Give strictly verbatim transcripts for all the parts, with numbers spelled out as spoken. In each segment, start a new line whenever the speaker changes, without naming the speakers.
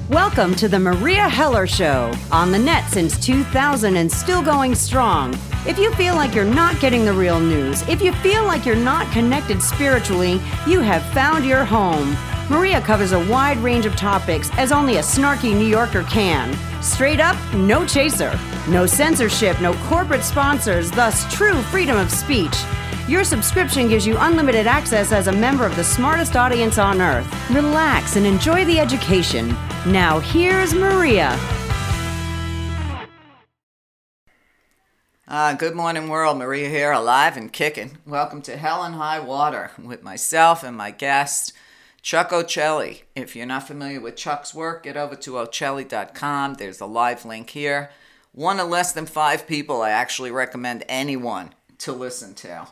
Welcome to the Maria Heller Show, on the net since two thousand and still going strong. If you feel like you're not getting the real news, if you feel like you're not connected spiritually, you have found your home. Maria covers a wide range of topics as only a snarky New Yorker can. Straight up, no chaser. No censorship, no corporate sponsors, thus true freedom of speech. Your subscription gives you unlimited access as a member of the smartest audience on earth. Relax and enjoy the education. Now here's Maria.
Uh, good morning, world. Maria here, alive and kicking. Welcome to Hell and High Water with myself and my guest, Chuck Ochelli. If you're not familiar with Chuck's work, get over to ochelli dot com. There's a live link here. One of less than five people I actually recommend anyone to listen to.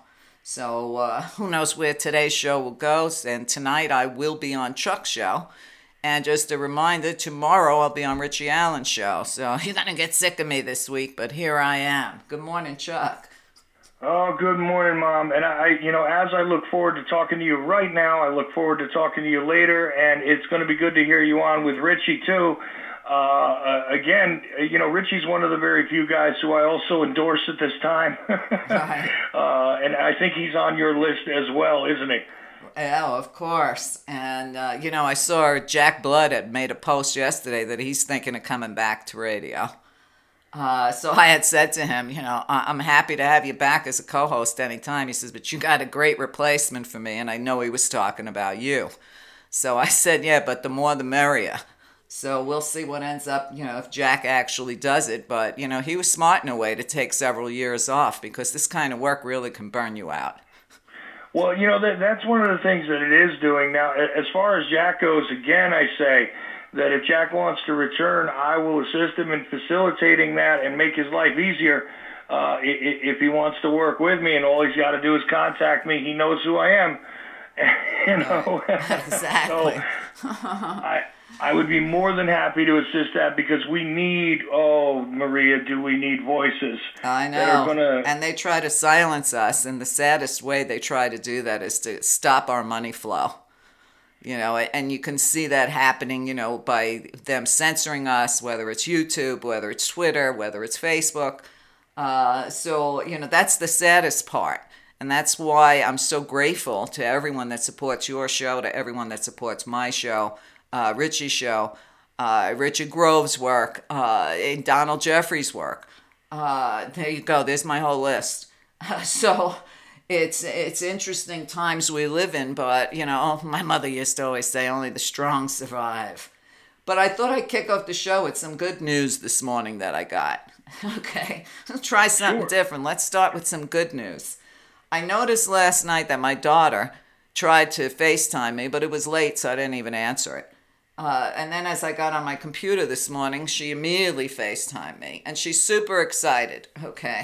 So uh, who knows where today's show will go. And tonight I will be on Chuck's show. And just a reminder, tomorrow I'll be on Richie Allen's show. So you're going to get sick of me this week, but here I am. Good morning, Chuck.
Oh, good morning, Mom. And I, you know, as I look forward to talking to you right now, I look forward to talking to you later. And it's going to be good to hear you on with Richie, too. Uh, uh, again, you know, Richie's one of the very few guys who I also endorse at this time.
Right.
uh, and I think he's on your list as well, isn't he?
Oh, of course. And, uh, you know, I saw Jack Blood had made a post yesterday that he's thinking of coming back to radio. Uh, so I had said to him, you know, I'm happy to have you back as a co-host anytime. He says, but you got a great replacement for me. And I know he was talking about you. So I said, yeah, but the more the merrier. So we'll see what ends up, you know, if Jack actually does it. But, you know, he was smart in a way to take several years off because this kind of work really can burn you out.
Well, you know, that, that's one of the things that it is doing. Now, as far as Jack goes, again, I say that if Jack wants to return, I will assist him in facilitating that and make his life easier uh, if he wants to work with me. And all he's got to do is contact me. He knows who I am. You know?
Exactly.
So I, I would be more than happy to assist that because we need, oh, Maria, do we need voices?
I know.
That are gonna...
And they try to silence us, and the saddest way they try to do that is to stop our money flow. You know, and you can see that happening, you know, by them censoring us, whether it's YouTube, whether it's Twitter, whether it's Facebook. Uh, so, you know, that's the saddest part. And that's why I'm so grateful to everyone that supports your show, to everyone that supports my show, uh, Richie's show, uh, Richard Grove's work, uh, and Donald Jeffries' work. Uh, there you go. There's my whole list. so it's it's interesting times we live in, but, you know, my mother used to always say only the strong survive. But I thought I'd kick off the show with some good news this morning that I got. Okay, let's try something
Sure.
different. Let's start with some good news. I noticed last night that my daughter tried to FaceTime me, but it was late, so I didn't even answer it. Uh, and then as I got on my computer this morning, she immediately FaceTimed me, and she's super excited, okay?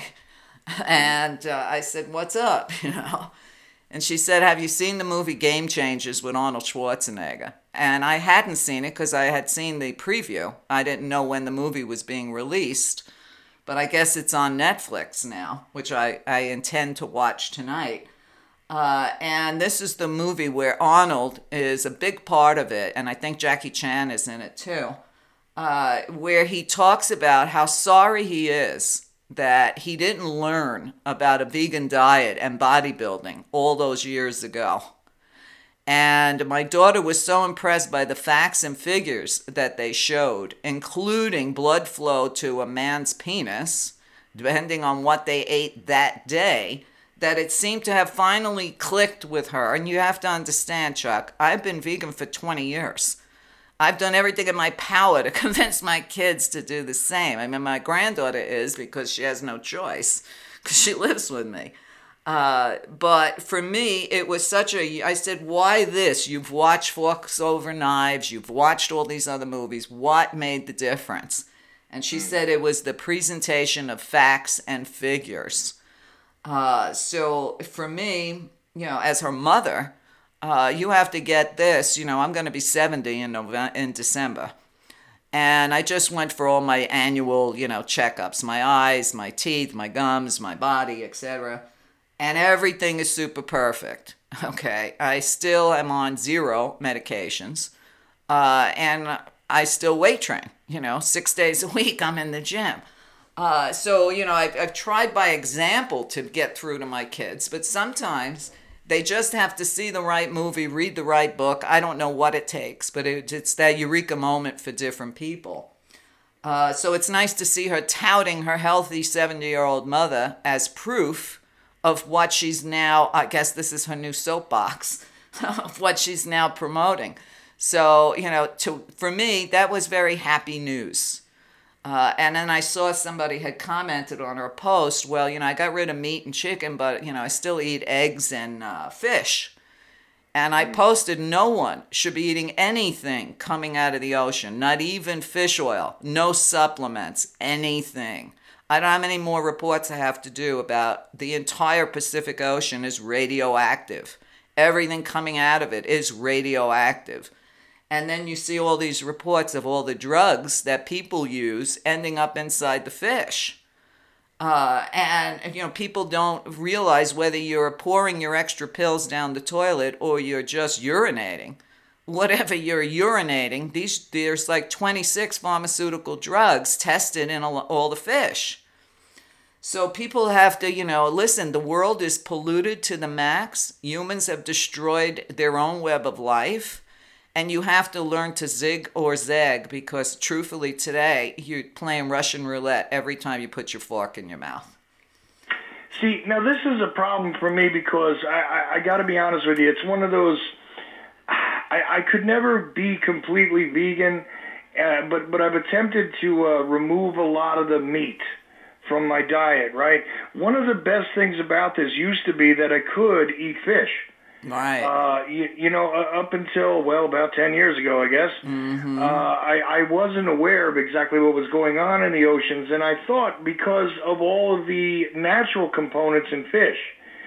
And uh, I said, what's up, you know? And she said, have you seen the movie Game Changers with Arnold Schwarzenegger? And I hadn't seen it because I had seen the preview. I didn't know when the movie was being released. But I guess it's on Netflix now, which I, I intend to watch tonight. Uh, and this is the movie where Arnold is a big part of it, and I think Jackie Chan is in it too, uh, where he talks about how sorry he is that he didn't learn about a vegan diet and bodybuilding all those years ago. And my daughter was so impressed by the facts and figures that they showed, including blood flow to a man's penis, depending on what they ate that day, that it seemed to have finally clicked with her. And you have to understand, Chuck, I've been vegan for twenty years. I've done everything in my power to convince my kids to do the same. I mean, my granddaughter is because she has no choice, because she lives with me. Uh, but for me, it was such a, I said, why this? You've watched Forks Over Knives. You've watched all these other movies. What made the difference? And she said it was the presentation of facts and figures. Uh, so for me, you know, as her mother, uh, you have to get this, you know, I'm going to be seventy in November, in December. And I just went for all my annual, you know, checkups, my eyes, my teeth, my gums, my body, et cetera. And everything is super perfect. Okay, I still am on zero medications. Uh, and I still weight train, you know, six days a week I'm in the gym. Uh, so, you know, I've, I've tried by example to get through to my kids, but sometimes they just have to see the right movie, read the right book. I don't know what it takes, but it, it's that eureka moment for different people. Uh, so it's nice to see her touting her healthy seventy-year-old mother as proof of what she's now, I guess this is her new soapbox, of what she's now promoting. So, you know, to for me, that was very happy news. Uh, and then I saw somebody had commented on her post, well, you know, I got rid of meat and chicken, but, you know, I still eat eggs and uh, fish. And I posted, no one should be eating anything coming out of the ocean, not even fish oil, no supplements, anything. I don't know how many more reports I have to do about the entire Pacific Ocean is radioactive. Everything coming out of it is radioactive. And then you see all these reports of all the drugs that people use ending up inside the fish. Uh, and, you know, people don't realize whether you're pouring your extra pills down the toilet or you're just urinating. Whatever you're urinating, these there's like twenty-six pharmaceutical drugs tested in all the fish. So people have to, you know, listen, the world is polluted to the max. Humans have destroyed their own web of life. And you have to learn to zig or zag because truthfully today, you're playing Russian roulette every time you put your fork in your mouth.
See, now this is a problem for me because I, I, I got to be honest with you. It's one of those, I, I could never be completely vegan, uh, but, but I've attempted to uh, remove a lot of the meat from my diet, right? One of the best things about this used to be that I could eat fish.
Right.
Uh, you, you know, uh, up until, well, about ten years ago, I guess,
mm-hmm.
uh, I, I wasn't aware of exactly what was going on in the oceans, and I thought because of all of the natural components in fish,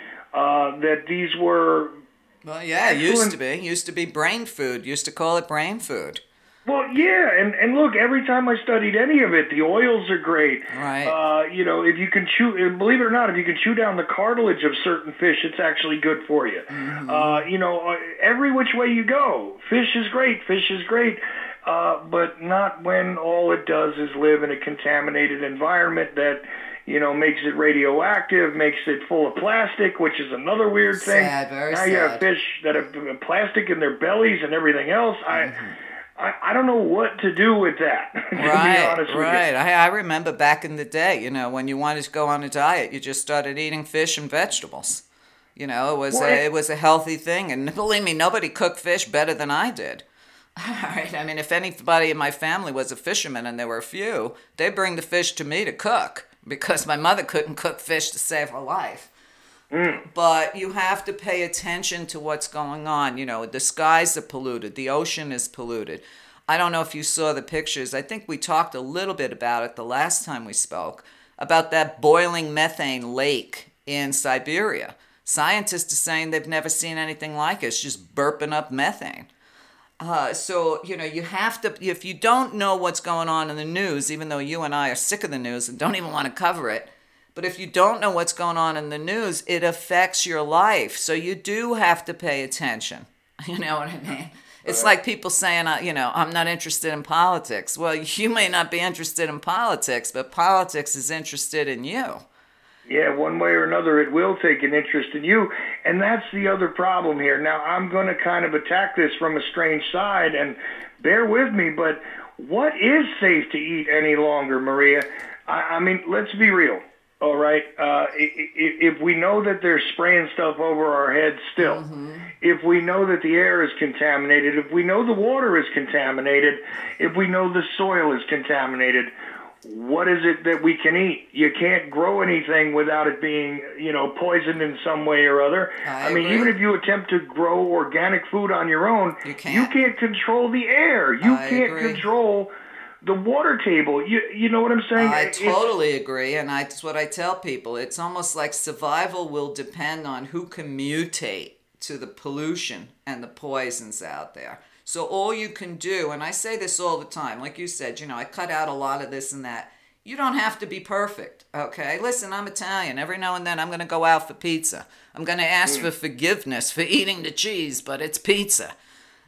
uh, that these were...
Well, yeah, it used to be. It used to be brain food. Used to call it brain food.
Well, yeah, and, and look, every time I studied any of it, the oils are great.
Right.
Uh, you know, if you can chew, believe it or not, if you can chew down the cartilage of certain fish, it's actually good for you. Mm-hmm. Uh, you know, every which way you go, fish is great, fish is great, uh, but not when all it does is live in a contaminated environment that, you know, makes it radioactive, makes it full of plastic, which is another weird thing.
Sad, very
now
sad.
You have fish that have plastic in their bellies and everything else. Mm-hmm. I... I, I don't know what to do with that, to
right,
be honest with
right.
you.
I, I remember back in the day, you know, when you wanted to go on a diet, you just started eating fish and vegetables. You know, it was
well,
a, it was a healthy thing. And believe me, nobody cooked fish better than I did. All right. I mean, if anybody in my family was a fisherman, and there were a few, they'd bring the fish to me to cook because my mother couldn't cook fish to save her life. Mm. But you have to pay attention to what's going on. You know, the skies are polluted. The ocean is polluted. I don't know if you saw the pictures. I think we talked a little bit about it the last time we spoke, about that boiling methane lake in Siberia. Scientists are saying they've never seen anything like it. It's just burping up methane. Uh, so, you know, you have to, if you don't know what's going on in the news, even though you and I are sick of the news and don't even want to cover it, but if you don't know what's going on in the news, it affects your life. So you do have to pay attention. You know what I mean? It's like people saying, uh, you know, I'm not interested in politics. Well, you may not be interested in politics, but politics is interested in you.
Yeah, one way or another, it will take an interest in you. And that's the other problem here. Now, I'm going to kind of attack this from a strange side, and bear with me, but what is safe to eat any longer, Maria? I, I mean, let's be real. All right. Uh, if, if we know that they're spraying stuff over our heads still, mm-hmm. if we know that the air is contaminated, if we know the water is contaminated, if we know the soil is contaminated, what is it that we can eat? You can't grow anything without it being, you know, poisoned in some way or other.
I,
I mean,
agree.
even if you attempt to grow organic food on your own,
you can't,
you can't control the air. You
I
can't
agree.
control the water table. You you know what I'm saying?
I
It's,
totally agree, and I, it's what I tell people. It's almost like survival will depend on who can mutate to the pollution and the poisons out there. So all you can do, and I say this all the time, like you said, you know, I cut out a lot of this and that. You don't have to be perfect, okay? Listen, I'm Italian. Every now and then I'm going to go out for pizza. I'm going to ask mm. for forgiveness for eating the cheese, but it's pizza.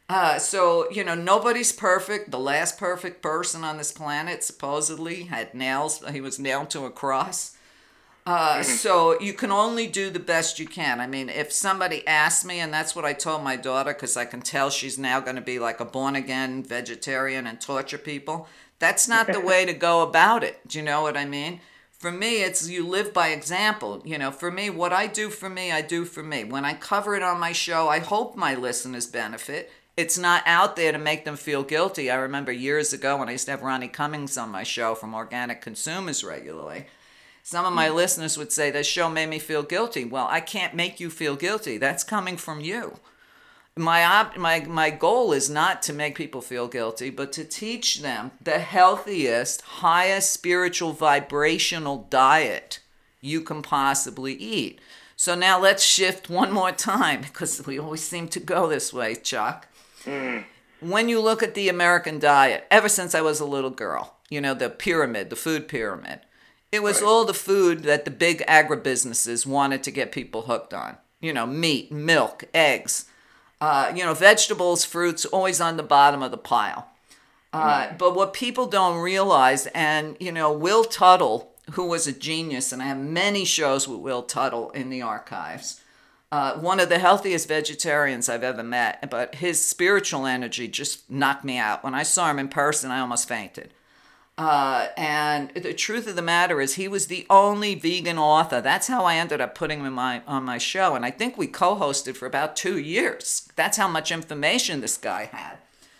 Uh, so, you know, nobody's perfect. The last perfect person on this planet supposedly had nails. He was nailed to a cross. Uh, so you can only do the best you can. I mean, if somebody asked me, and that's what I told my daughter, because I can tell she's now going to be like a born-again vegetarian and torture people. That's not the way to go about it. Do you know what I mean? For me, it's you live by example. You know, for me, what I do for me, I do for me. When I cover it on my show, I hope my listeners benefit. It's not out there to make them feel guilty. I remember years ago when I used to have Ronnie Cummings on my show from Organic Consumers regularly. Some of my listeners would say, this show made me feel guilty. Well, I can't make you feel guilty. That's coming from you. My, op- my, my goal is not to make people feel guilty, but to teach them the healthiest, highest spiritual vibrational diet you can possibly eat. So now let's shift one more time, because we always seem to go this way, Chuck. Mm. When you look at the American diet, ever since I was a little girl, you know, the pyramid, the food pyramid, it was right. all the food that the big agribusinesses wanted to get people hooked on. You know, meat, milk, eggs, uh, you know, vegetables, fruits, always on the bottom of the pile. Uh, mm. But what people don't realize, and, you know, Will Tuttle, who was a genius, and I have many shows with Will Tuttle in the archives, uh, one of the healthiest vegetarians I've ever met, but his spiritual energy just knocked me out. When I saw him in person, I almost fainted. Uh, and the truth of the matter is he was the only vegan author. That's how I ended up putting him in my, on my show. And I think we co-hosted for about two years. That's how much information this guy had.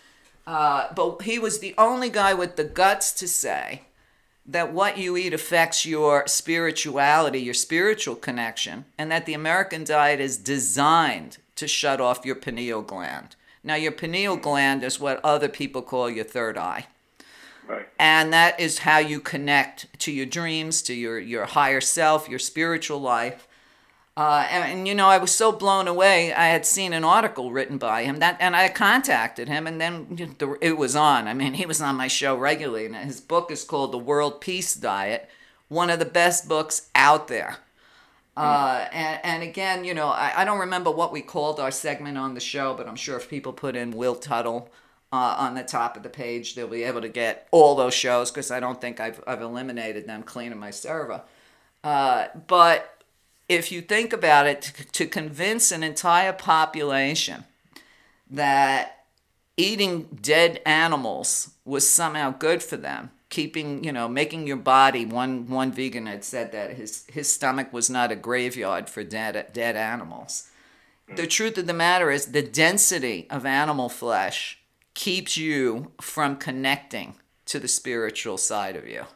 Uh, but he was the only guy with the guts to say that what you eat affects your spirituality, your spiritual connection, and that the American diet is designed to shut off your pineal gland. Now, your pineal gland is what other people call your third eye. Right. And that is how you connect to your dreams, to your, your higher self, your spiritual life. Uh, and, and, you know, I was so blown away. I had seen an article written by him, that, and I contacted him, and then it was on. I mean, he was on my show regularly. And his book is called The World Peace Diet, one of the best books out there. Uh, and, and again, you know, I, I don't remember what we called our segment on the show, but I'm sure if people put in Will Tuttle Uh, on the top of the page, they'll be able to get all those shows, because I don't think I've, I've eliminated them cleaning my server. Uh, but if you think about it, to, to convince an entire population that eating dead animals was somehow good for them, keeping, you know, making your body, one one vegan had said that his, his stomach was not a graveyard for dead, dead animals. The truth of the matter is the density of animal flesh keeps you from connecting to the spiritual side of you.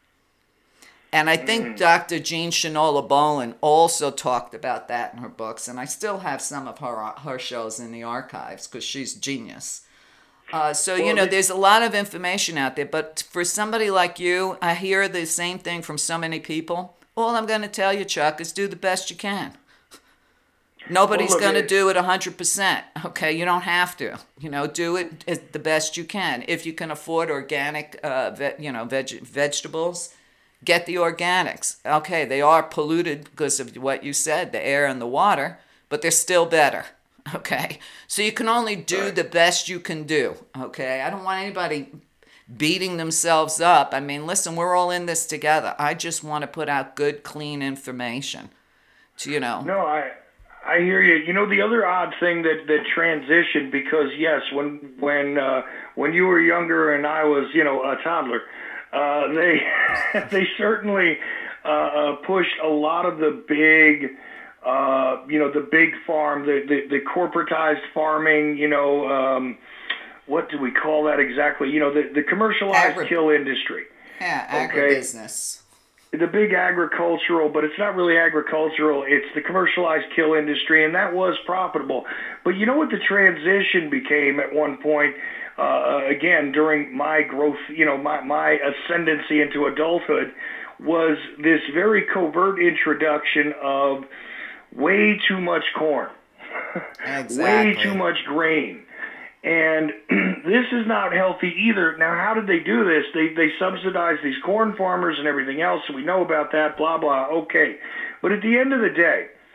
And I think mm. Doctor Jean Shinola Bolen also talked about that in her books, and I still have some of her her shows in the archives because she's genius. Uh, so, well, you know, there's a lot of information out there, but for somebody like you, I hear the same thing from so many people. All I'm going to tell you, Chuck, is do the best you can. Nobody's well, going to do it one hundred percent, okay? You don't have to. You know, do it the best you can. If you can afford organic, uh, ve- you know, veg- vegetables, get the organics. Okay, they are polluted because of what you said, the air and the water, but they're still better, okay? So you can only do right. the best you can do, okay? I don't want anybody beating themselves up. I mean, listen, we're all in this together. I just want to put out good, clean information to, you know.
No, I... I hear you. You know, the other odd thing that, that transitioned, because yes, when when uh, when you were younger and I was, you know, a toddler, uh, they they certainly uh, pushed a lot of the big, uh, you know, the big farm, the, the, the corporatized farming, you know, um, what do we call that exactly? You know, the, the commercialized Agri- kill industry.
Yeah, agribusiness.
Okay? The big agricultural, but it's not really agricultural. It's the commercialized kill industry, and that was profitable. But you know what the transition became at one point, uh, again, during my growth, you know, my, my ascendancy into adulthood, was this very covert introduction of way too much corn,
exactly.
way too much grain. And this is not healthy either. Now, how did they do this? They they subsidize these corn farmers and everything else, so we know about that, blah, blah, okay. But at the end of the day,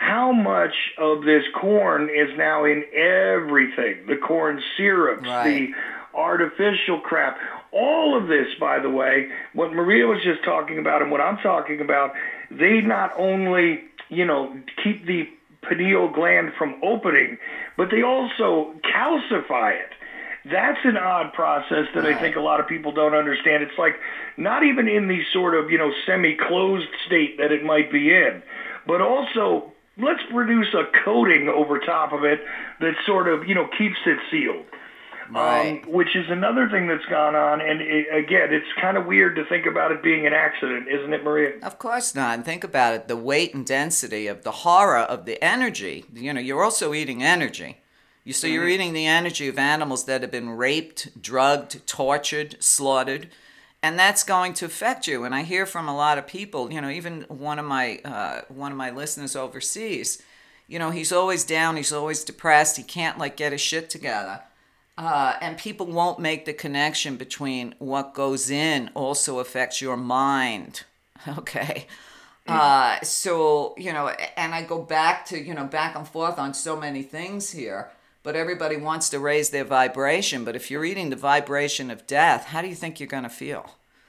how much of this corn is now in everything. The corn syrups,
Right.
the artificial crap. All of this, by the way, what Maria was just talking about and what I'm talking about, they not only, you know, keep the pineal gland from opening, but they also calcify it. That's an odd process that
Right.
I think a lot of people don't understand. It's like not even in the sort of, you know, semi-closed state that it might be in, but also let's produce a coating over top of it that sort of, you know, keeps it sealed.
Right.
Um, which is another thing that's gone on. And it, again, it's kind of weird to think about it being an accident, isn't it, Maria?
Of course not. And think about it, the weight and density of the horror of the energy. You know, you're also eating energy. You So you're eating the energy of animals that have been raped, drugged, tortured, slaughtered. And that's going to affect you. And I hear from a lot of people, you know, even one of my uh, one of my listeners overseas, you know, he's always down, he's always depressed, he can't like get his shit together. Uh, and people won't make the connection between what goes in also affects your mind. Okay. Uh, so, you know, and I go back to, you know, back and forth on so many things here, but everybody wants to raise their vibration. But if you're eating the vibration of death, how do you think you're going to feel?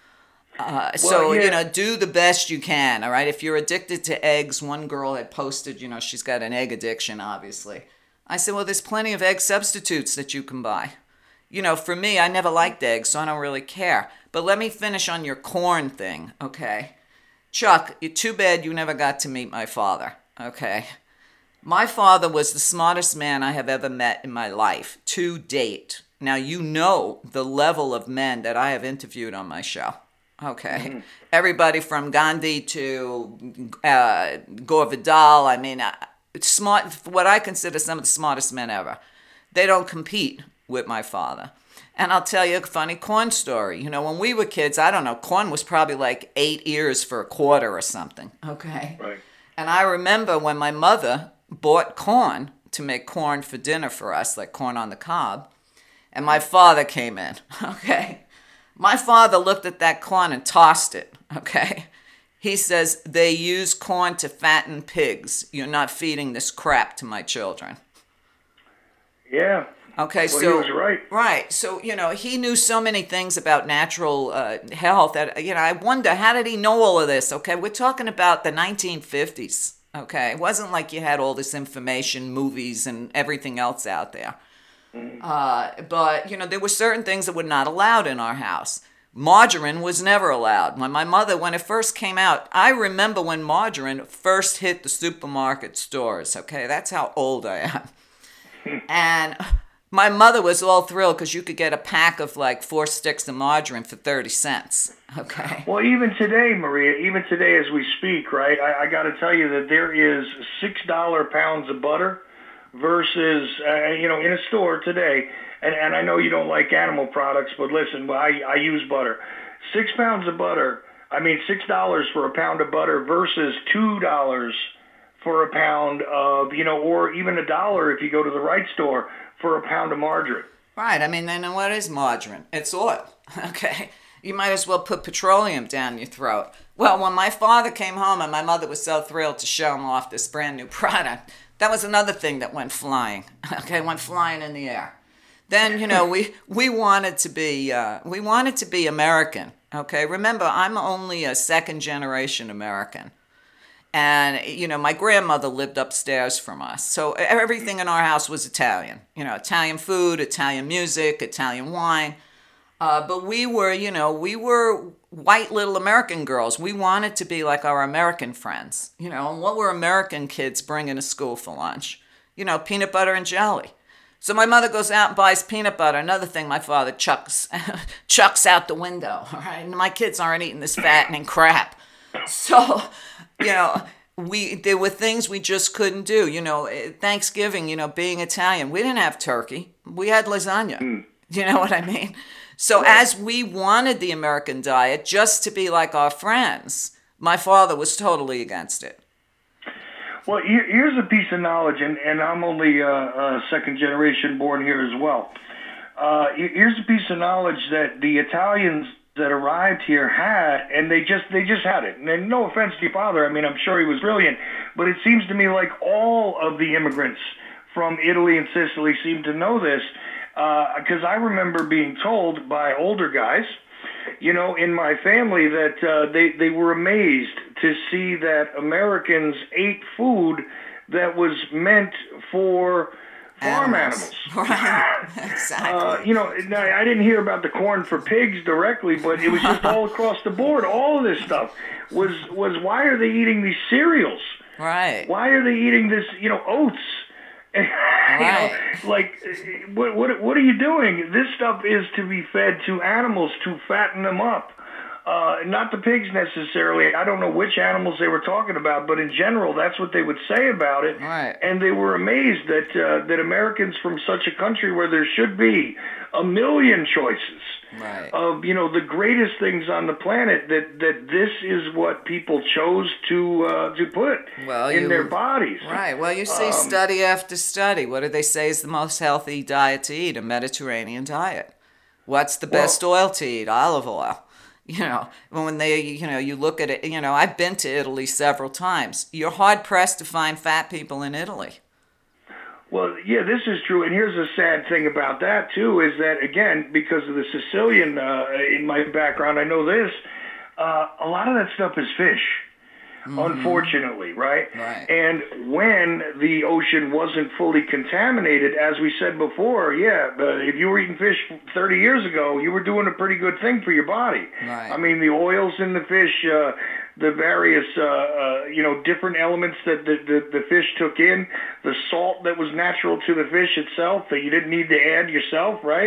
Uh, so,
yeah.
you know, do the best you can. All right. If you're addicted to eggs, one girl had posted, you know, she's got an egg addiction, obviously. I said, well, there's plenty of egg substitutes that you can buy. You know, for me, I never liked eggs, so I don't really care. But let me finish on your corn thing, okay? Chuck, you're too bad you never got to meet my father, okay? My father was the smartest man I have ever met in my life, to date. Now, you know the level of men that I have interviewed on my show, okay? Mm-hmm. Everybody from Gandhi to uh, Gore Vidal, I mean... I, smart, what I consider some of the smartest men ever. They don't compete with my father. And I'll tell you a funny corn story. You know, when we were kids, I don't know, corn was probably like eight ears for a quarter or something. Okay.
Right.
And I remember when my mother bought corn to make corn for dinner for us, like corn on the cob, and my father came in. Okay. My father looked at that corn and tossed it. Okay. He says, they use corn to fatten pigs. You're not feeding this crap to my children.
Yeah.
Okay,
well,
so...
he was right.
Right. So, you know, he knew so many things about natural uh, health that, you know, I wonder, how did he know all of this? Okay, we're talking about the nineteen fifties. Okay, it wasn't like you had all this information, movies, and everything else out there. Mm. Uh, but, you know, there were certain things that were not allowed in our house. Margarine was never allowed. When my mother, when it first came out, I remember when margarine first hit the supermarket stores. Okay, that's how old I am. And my mother was all thrilled because you could get a pack of like four sticks of margarine for thirty cents. Okay.
Well, even today, Maria, even today as we speak, right, I, I got to tell you that there is six dollar pounds of butter versus, uh, you know, in a store today. And, and I know you don't like animal products, but listen, I, I use butter. Six pounds of butter, I mean six dollars for a pound of butter versus two dollars for a pound of, you know, or even a dollar if you go to the right store for a pound of margarine.
Right. I mean, then what is margarine? It's oil. Okay. You might as well put petroleum down your throat. Well, when my father came home and my mother was so thrilled to show him off this brand new product, that was another thing that went flying. Okay, went flying in the air. Then, you know, we, we wanted to be uh, we wanted to be American. Okay, remember, I'm only a second generation American. And, you know, my grandmother lived upstairs from us. So everything in our house was Italian. You know, Italian food, Italian music, Italian wine. Uh, but we were, you know, we were white little American girls. We wanted to be like our American friends. You know, and what were American kids bringing to school for lunch? You know, peanut butter and jelly. So my mother goes out and buys peanut butter. Another thing my father chucks chucks out the window. All right, and my kids aren't eating this fattening crap. So, you know, we there were things we just couldn't do. You know, Thanksgiving, you know, being Italian, we didn't have turkey. We had lasagna. Mm. You know what I mean? So yeah. As we wanted the American diet just to be like our friends, my father was totally against it.
Well, here's a piece of knowledge, and, and I'm only uh, uh, second generation born here as well. Uh, here's a piece of knowledge that the Italians that arrived here had, and they just they just had it. And no offense to your father, I mean, I'm sure he was brilliant, but it seems to me like all of the immigrants from Italy and Sicily seem to know this, because uh, I remember being told by older guys, you know, in my family that uh, they they were amazed to see that Americans ate food that was meant for farm animals.
animals. Right, exactly.
Uh, you know, I didn't hear about the corn for pigs directly, but it was just all across the board. All of this stuff was, was why are they eating these cereals?
Right.
Why are they eating this, you know, oats?
Right.
You know, like, what, what, what are you doing? This stuff is to be fed to animals to fatten them up. Uh, not the pigs necessarily. I don't know which animals they were talking about, but in general, that's what they would say about it.
Right.
And they were amazed that uh, that Americans from such a country where there should be a million choices
right.
of, you know, the greatest things on the planet, that, that this is what people chose to uh, to put
well,
in
you,
their bodies.
Right. Well, you see um, study after study. What do they say is the most healthy diet to eat? A Mediterranean diet. What's the best well, oil to eat? Olive oil. You know, when they, you know, you look at it, you know, I've been to Italy several times. You're hard-pressed to find fat people in Italy.
Well, yeah, this is true. And here's the sad thing about that, too, is that, again, because of the Sicilian, uh, in my background, I know this, uh, a lot of that stuff is fish. Mm-hmm. Unfortunately, right?
Right?
And when the ocean wasn't fully contaminated, as we said before, yeah, but if you were eating fish thirty years ago, you were doing a pretty good thing for your body.
Right.
I mean, the oils in the fish, uh, the various, uh, uh, you know, different elements that the, the, the fish took in, the salt that was natural to the fish itself that you didn't need to add yourself, right?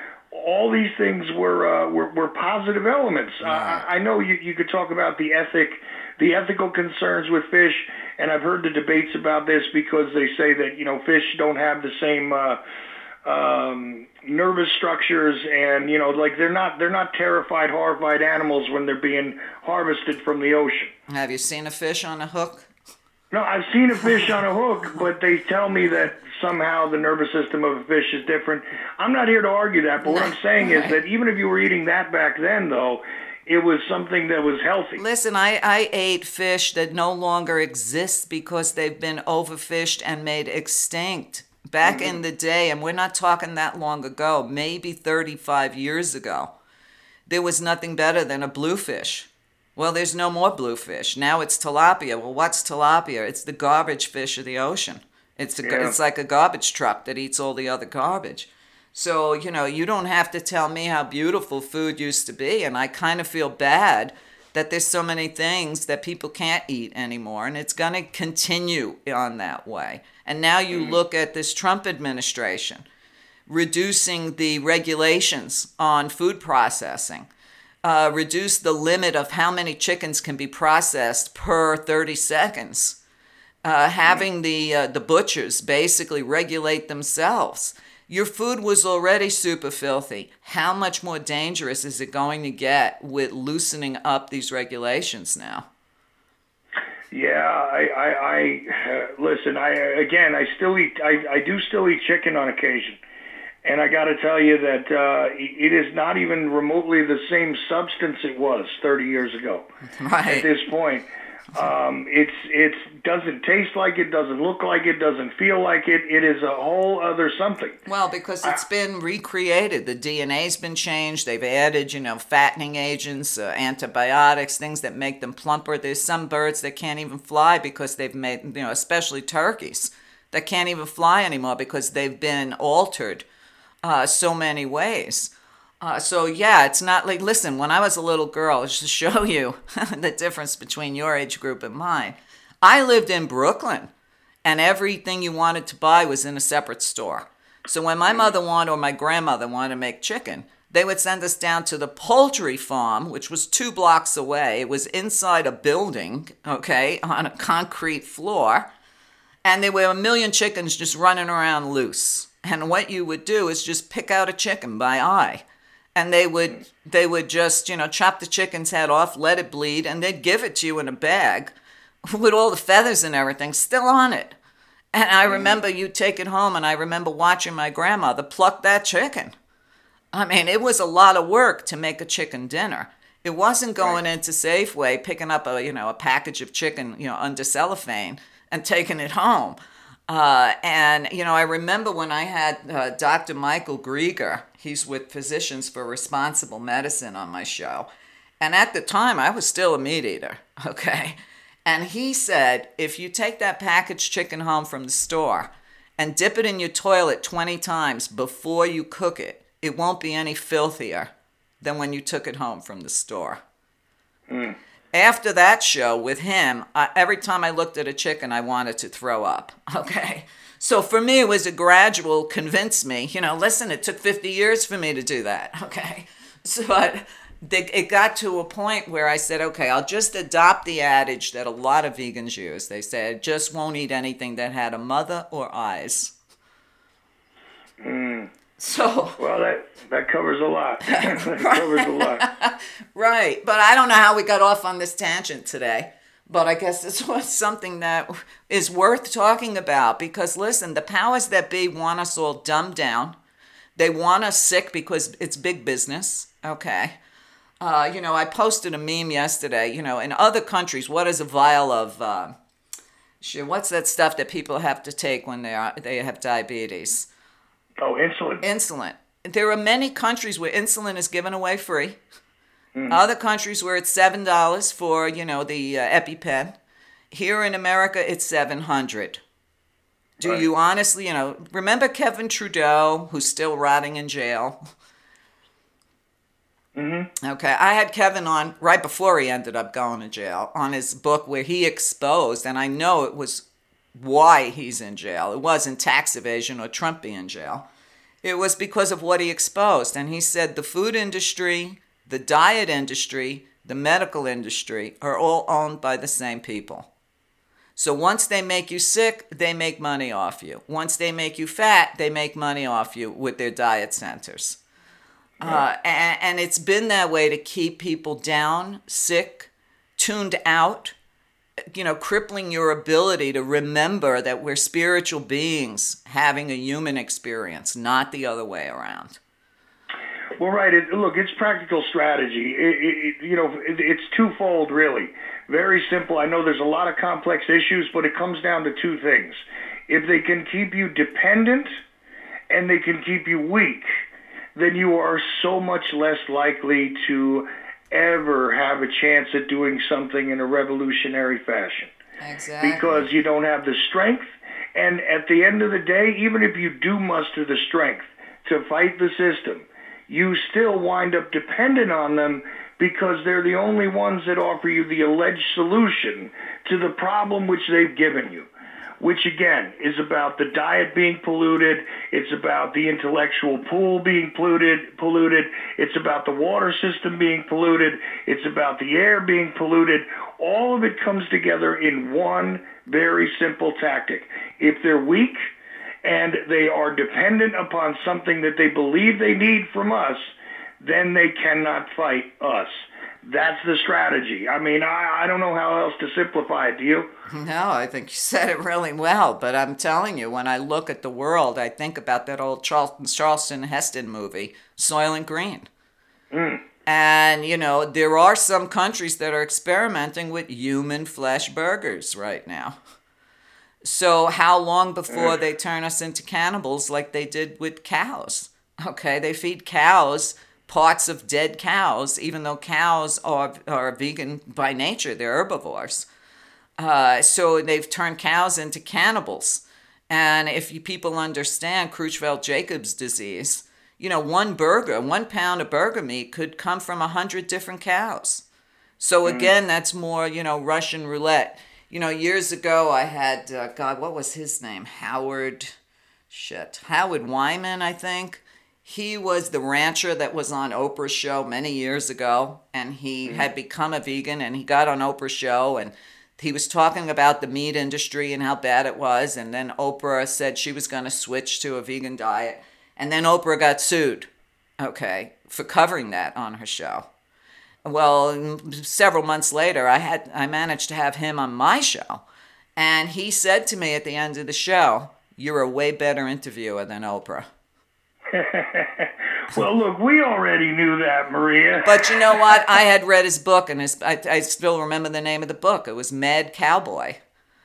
All these things were uh, were, were positive elements.
Right.
Uh, I know you, you could talk about the ethic. The ethical concerns with fish, and I've heard the debates about this because they say that, you know, fish don't have the same uh, um, nervous structures, and, you know, like they're not they're not terrified, horrified animals when they're being harvested from the ocean.
Have you seen a fish on a hook?
No, I've seen a fish on a hook, but they tell me that somehow the nervous system of a fish is different. I'm not here to argue that, but what I'm saying is that even if you were eating that back then, though, it was something that was healthy.
Listen, I, I ate fish that no longer exists because they've been overfished and made extinct. Back mm-hmm. in the day, and we're not talking that long ago, maybe thirty-five years ago, there was nothing better than a bluefish. Well, there's no more bluefish. Now it's tilapia. Well, what's tilapia? It's the garbage fish of the ocean. It's, a,
yeah.
it's like a garbage truck that eats all the other garbage. So, you know, you don't have to tell me how beautiful food used to be. And I kind of feel bad that there's so many things that people can't eat anymore. And it's going to continue on that way. And now you mm-hmm. look at this Trump administration reducing the regulations on food processing, uh, reduce the limit of how many chickens can be processed per thirty seconds, uh, having the uh, the butchers basically regulate themselves. Your food was already super filthy. How much more dangerous is it going to get with loosening up these regulations now?
Yeah, I, I, I uh, listen. I again, I still eat. I, I do still eat chicken on occasion, and I got to tell you that uh, it is not even remotely the same substance it was thirty years ago.
Right.
At this point. Um, it's it doesn't taste like it, doesn't look like it, doesn't feel like it. It is a whole other something.
Well, because it's I, been recreated. The D N A's been changed. They've added, you know, fattening agents, uh, antibiotics, things that make them plumper. There's some birds that can't even fly because they've made, you know, especially turkeys, that can't even fly anymore because they've been altered uh, so many ways. Uh, so, yeah, it's not like, listen, when I was a little girl, just to show you the difference between your age group and mine, I lived in Brooklyn, and everything you wanted to buy was in a separate store. So when my mother wanted or my grandmother wanted to make chicken, they would send us down to the poultry farm, which was two blocks away. It was inside a building, okay, on a concrete floor, and there were a million chickens just running around loose. And what you would do is just pick out a chicken by eye. And they would they would just, you know, chop the chicken's head off, let it bleed, and they'd give it to you in a bag with all the feathers and everything still on it. And I remember you take it home, and I remember watching my grandmother pluck that chicken. I mean, it was a lot of work to make a chicken dinner. It wasn't going right. into Safeway, picking up a, you know, a package of chicken, you know, under cellophane and taking it home. Uh, and, you know, I remember when I had uh, Doctor Michael Grieger, he's with Physicians for Responsible Medicine on my show. And at the time, I was still a meat eater, okay? And he said, if you take that packaged chicken home from the store and dip it in your toilet twenty times before you cook it, it won't be any filthier than when you took it home from the store. Mm. After that show with him, I, every time I looked at a chicken, I wanted to throw up, okay? So for me, it was a gradual convince me, you know, listen, it took fifty years for me to do that, okay? So but they, it got to a point where I said, okay, I'll just adopt the adage that a lot of vegans use. They say, I just won't eat anything that had a mother or eyes.
Mm.
So
well, that that covers a lot. that covers a lot.
Right, but I don't know how we got off on this tangent today. But I guess this was something that is worth talking about because listen, the powers that be want us all dumbed down. They want us sick because it's big business. Okay, uh, you know, I posted a meme yesterday. You know, in other countries, what is a vial of? Uh, shit, what's that stuff that people have to take when they are they have diabetes?
Oh, insulin.
Insulin. There are many countries where insulin is given away free. Mm. Other countries where it's seven dollars for, you know, the uh, EpiPen. Here in America, it's seven hundred dollars. Do right. you honestly, you know, remember Kevin Trudeau, who's still rotting in jail? Mm-hmm. Okay, I had Kevin on right before he ended up going to jail on his book where he exposed, and I know it was why he's in jail. It wasn't tax evasion or Trump being in jail. It was because of what he exposed. And he said the food industry, the diet industry, the medical industry are all owned by the same people. So once they make you sick, they make money off you. Once they make you fat, they make money off you with their diet centers. Right. Uh, and, and it's been that way to keep people down, sick, tuned out, you know, crippling your ability to remember that we're spiritual beings having a human experience, not the other way around.
Well, right. It, look, it's practical strategy. It, it, you know, it, it's twofold, really. Very simple. I know there's a lot of complex issues, but it comes down to two things. If they can keep you dependent and they can keep you weak, then you are so much less likely to ever have a chance at doing something in a revolutionary fashion.
Exactly.
Because you don't have the strength, and at the end of the day, even if you do muster the strength to fight the system, you still wind up dependent on them because they're the only ones that offer you the alleged solution to the problem which they've given you. Which, again, is about the diet being polluted. It's about the intellectual pool being polluted. polluted. It's about the water system being polluted. It's about the air being polluted. All of it comes together in one very simple tactic. If they're weak and they are dependent upon something that they believe they need from us, then they cannot fight us. That's the strategy. I mean, I, I don't know how else to simplify it. Do you?
No, I think you said it really well. But I'm telling you, when I look at the world, I think about that old Charlton, Charleston Heston movie, Soylent Green. Mm. And, you know, there are some countries that are experimenting with human flesh burgers right now. So how long before mm. they turn us into cannibals like they did with cows? Okay, they feed cows parts of dead cows, even though cows are are vegan by nature, they're herbivores. Uh, so they've turned cows into cannibals. And if you people understand Creutzfeldt-Jacobs disease, you know, one burger, one pound of burger meat could come from a hundred different cows. So again, that's more, you know, Russian roulette. You know, years ago I had, uh, God, what was his name? Howard, shit, Howard Wyman, I think. He was the rancher that was on Oprah's show many years ago, and he mm-hmm. had become a vegan, and he got on Oprah's show, and he was talking about the meat industry and how bad it was, and then Oprah said she was going to switch to a vegan diet, and then Oprah got sued, okay, for covering that on her show. Well, several months later, I had I managed to have him on my show, and he said to me at the end of the show, "You're a way better interviewer than Oprah."
Well, look, we already knew that, Maria.
But you know what? I had read his book, and his, I, I still remember the name of the book. It was Mad Cowboy.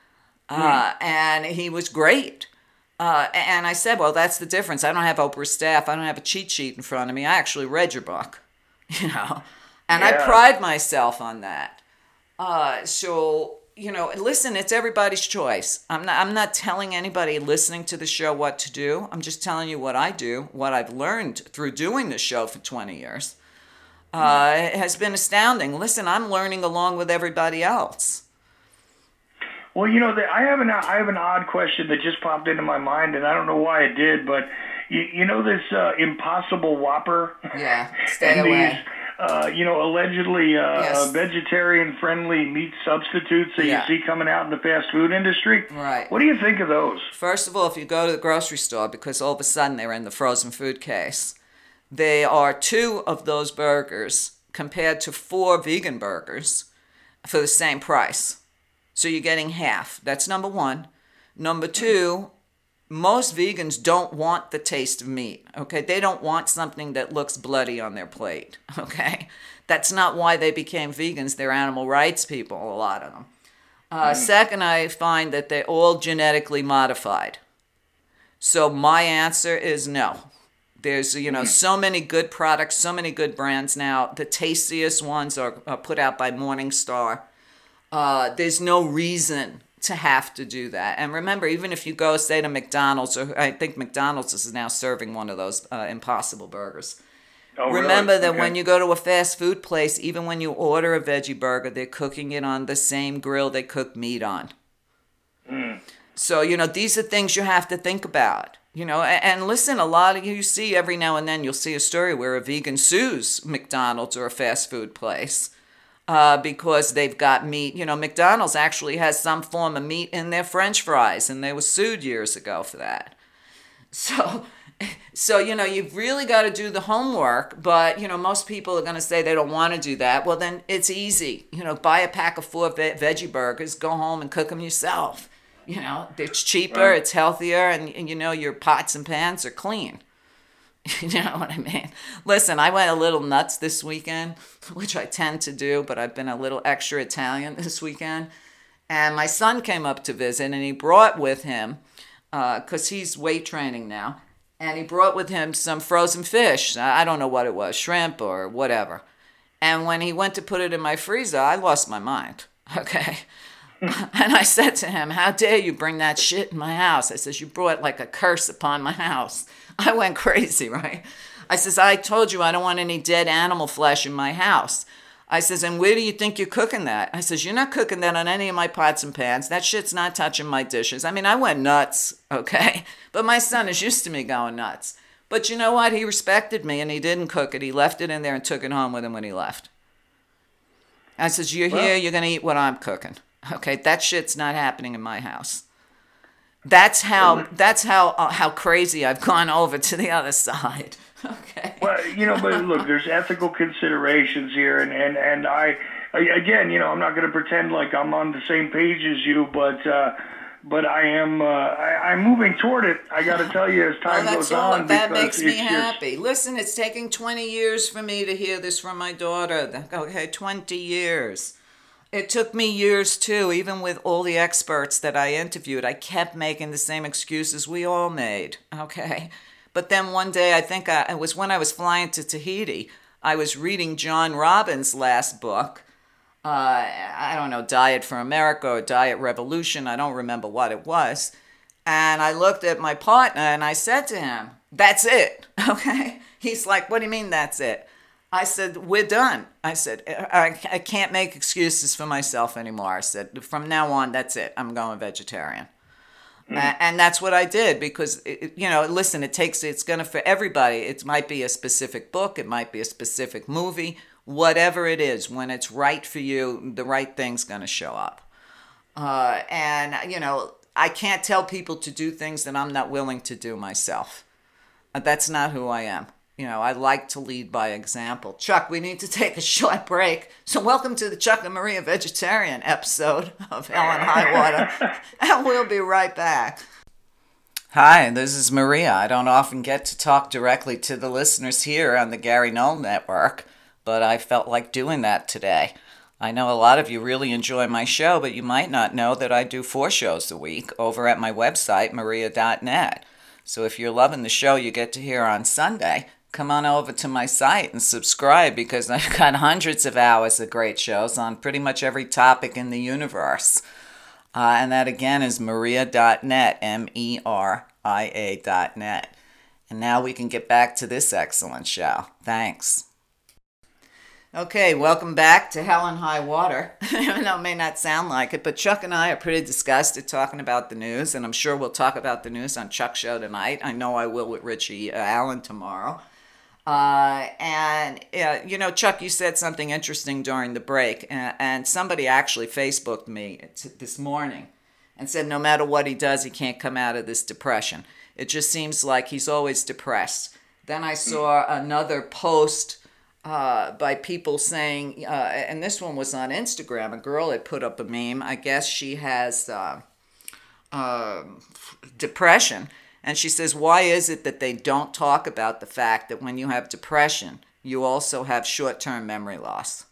Uh, hmm. And he was great. Uh, and I said, well, that's the difference. I don't have Oprah's staff. I don't have a cheat sheet in front of me. I actually read your book, you know. And yeah. I pride myself on that. Uh, so, you know, listen, it's everybody's choice. I'm not, I'm not telling anybody listening to the show what to do. I'm just telling you what I do, what I've learned through doing the show for twenty years. Uh, it has been astounding. Listen, I'm learning along with everybody else.
Well, you know, I have an I have an odd question that just popped into my mind, and I don't know why it did, but you, you know this uh, Impossible Whopper?
Yeah, stay
and
away.
These, uh, you know, allegedly uh,
yes.
uh, vegetarian-friendly meat substitutes that yeah. you see coming out in the fast food industry.
Right.
What do you think of those?
First of all, if you go to the grocery store, because all of a sudden they're in the frozen food case, they are two of those burgers compared to four vegan burgers for the same price. So you're getting half. That's number one. Number two, most vegans don't want the taste of meat, okay? They don't want something that looks bloody on their plate, okay? That's not why they became vegans. They're animal rights people, a lot of them. Uh, mm. Second, I find that they're all genetically modified. So my answer is no. There's, you know, so many good products, so many good brands now. The tastiest ones are, are put out by Morningstar. Uh, there's no reason to have to do that. And remember, even if you go, say, to McDonald's, or I think McDonald's is now serving one of those uh, Impossible Burgers.
Oh,
remember
really?
that
okay.
when you go to a fast food place, even when you order a veggie burger, they're cooking it on the same grill they cook meat on.
Mm.
So, you know, these are things you have to think about. You know, and, and listen, a lot of you see every now and then, you'll see a story where a vegan sues McDonald's or a fast food place. Uh, because they've got meat. You know, McDonald's actually has some form of meat in their French fries, and they were sued years ago for that. So, so you know, you've really got to do the homework, but, you know, most people are going to say they don't want to do that. Well, then it's easy. You know, buy a pack of four ve- veggie burgers, go home and cook them yourself. You know, it's cheaper, right. It's healthier, and, and, you know, your pots and pans are clean. You know what I mean? Listen, I went a little nuts this weekend, which I tend to do, but I've been a little extra Italian this weekend. And my son came up to visit, and he brought with him, because uh, he's weight training now, and he brought with him some frozen fish. I don't know what it was, shrimp or whatever. And when he went to put it in my freezer, I lost my mind, okay? And I said to him, how dare you bring that shit in my house? I says, you brought like a curse upon my house. I went crazy, right? I says, I told you I don't want any dead animal flesh in my house. I says, and where do you think you're cooking that? I says, you're not cooking that on any of my pots and pans. That shit's not touching my dishes. I mean, I went nuts, okay? But my son is used to me going nuts. But you know what? He respected me, and he didn't cook it. He left it in there and took it home with him when he left. I says, you're well, here, you're going to eat what I'm cooking. Okay, that shit's not happening in my house. That's how that's how uh, how crazy I've gone over to the other side. Okay.
Well, you know, but look, there's ethical considerations here, and and and I, again, you know, I'm not going to pretend like I'm on the same page as you, but uh, but I am uh, I, I'm moving toward it. I got to tell you, as time
well,
goes
all,
on,
that makes me
just,
happy. Listen, it's taking twenty years for me to hear this from my daughter. Okay, twenty years. It took me years too, even with all the experts that I interviewed. I kept making the same excuses we all made, okay? But then one day, I think I, it was when I was flying to Tahiti, I was reading John Robbins' last book. Uh, I don't know, Diet for America or Diet Revolution. I don't remember what it was. And I looked at my partner and I said to him, that's it, okay? He's like, what do you mean that's it? I said, we're done. I said, I, I can't make excuses for myself anymore. I said, from now on, that's it. I'm going vegetarian. Mm. Uh, and that's what I did because, it, you know, listen, it takes, it's going to, for everybody, it might be a specific book. It might be a specific movie. Whatever it is, when it's right for you, the right thing's going to show up. Uh, and, you know, I can't tell people to do things that I'm not willing to do myself. Uh, that's not who I am. You know, I like to lead by example. Chuck, we need to take a short break. So welcome to the Chuck and Maria Vegetarian episode of Hell and High Water. And we'll be right back. Hi, this is Maria. I don't often get to talk directly to the listeners here on the Gary Null Network, but I felt like doing that today. I know a lot of you really enjoy my show, but you might not know that I do four shows a week over at my website, maria dot net. So if you're loving the show you get to hear on Sunday, come on over to my site and subscribe, because I've got hundreds of hours of great shows on pretty much every topic in the universe. Uh, and that again is maria dot net, M E R I A dot net. And now we can get back to this excellent show. Thanks. Okay, welcome back to Hell and High Water. Even though it may not sound like it, but Chuck and I are pretty disgusted talking about the news, and I'm sure we'll talk about the news on Chuck's show tonight. I know I will with Richie uh, Allen tomorrow. Uh, and, uh, you know, Chuck, you said something interesting during the break, and, and somebody actually Facebooked me t- this morning and said no matter what he does, he can't come out of this depression. It just seems like he's always depressed. Then I saw another post uh, by people saying, uh, and this one was on Instagram, a girl had put up a meme. I guess she has uh, uh, depression. And she says, why is it that they don't talk about the fact that when you have depression, you also have short-term memory loss?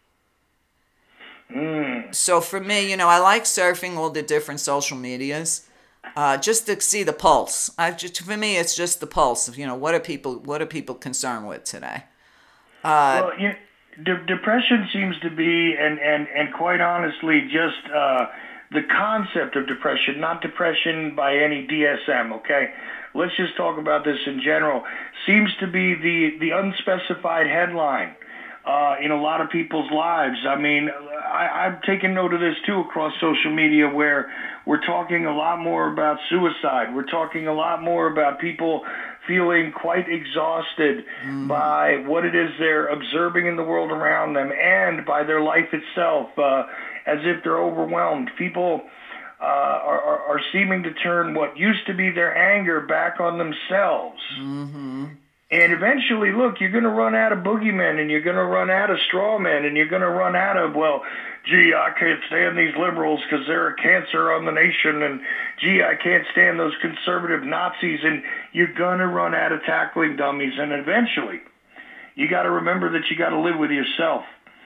Mm. So for me, you know, I like surfing all the different social medias uh, just to see the pulse. I just, for me, it's just the pulse of, you know, what are people what are people concerned with today? Uh,
well, you know, de- depression seems to be, and, and, and quite honestly, just... Uh, the concept of depression, not depression by any D S M, okay? Let's just talk about this in general. Seems to be the, the unspecified headline uh, in a lot of people's lives. I mean, I, I've taken note of this too across social media, where we're talking a lot more about suicide. We're talking a lot more about people feeling quite exhausted mm. by what it is they're observing in the world around them and by their life itself. Uh, as if they're overwhelmed. People uh, are, are, are seeming to turn what used to be their anger back on themselves. Mm-hmm. And eventually, look, you're going to run out of boogeymen, and you're going to run out of straw men, and you're going to run out of, well, gee, I can't stand these liberals because they're a cancer on the nation, and gee, I can't stand those conservative Nazis, and you're going to run out of tackling dummies. And eventually, you got to remember that you got to live with yourself.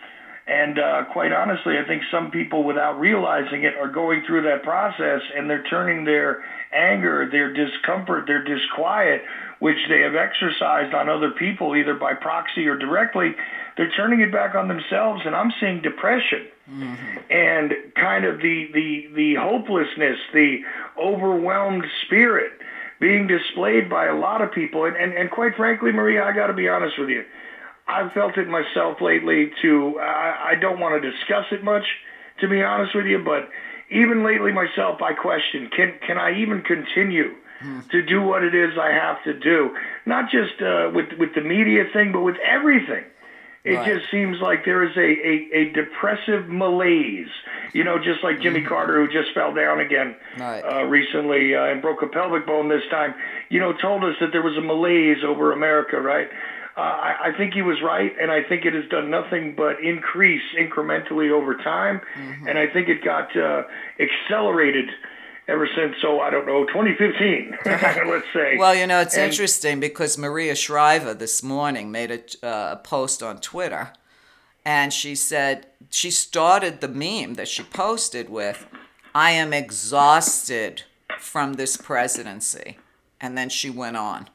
And uh, quite honestly, I think some people, without realizing it, are going through that process, and they're turning their anger, their discomfort, their disquiet, which they have exercised on other people, either by proxy or directly, they're turning it back on themselves. And I'm seeing depression mm-hmm. and kind of the, the, the hopelessness, the overwhelmed spirit being displayed by a lot of people. And, and, and quite frankly, Maria, I got to be honest with you. I've felt it myself lately too. I, I don't want to discuss it much, to be honest with you, but even lately myself, I question, can can I even continue mm. to do what it is I have to do? Not just uh, with, with the media thing, but with everything. It right. just seems like there is a, a, a depressive malaise, you know, just like Jimmy mm-hmm. Carter, who just fell down again right. uh, recently uh, and broke a pelvic bone this time, you know, told us that there was a malaise over America, right? Uh, I, I think he was right, and I think it has done nothing but increase incrementally over time, mm-hmm. and I think it got uh, accelerated ever since, so I don't know, twenty fifteen, let's say.
Well, you know, it's
and,
interesting because Maria Shriver this morning made a uh, post on Twitter, and she said, she started the meme that she posted with, I am exhausted from this presidency, and then she went on.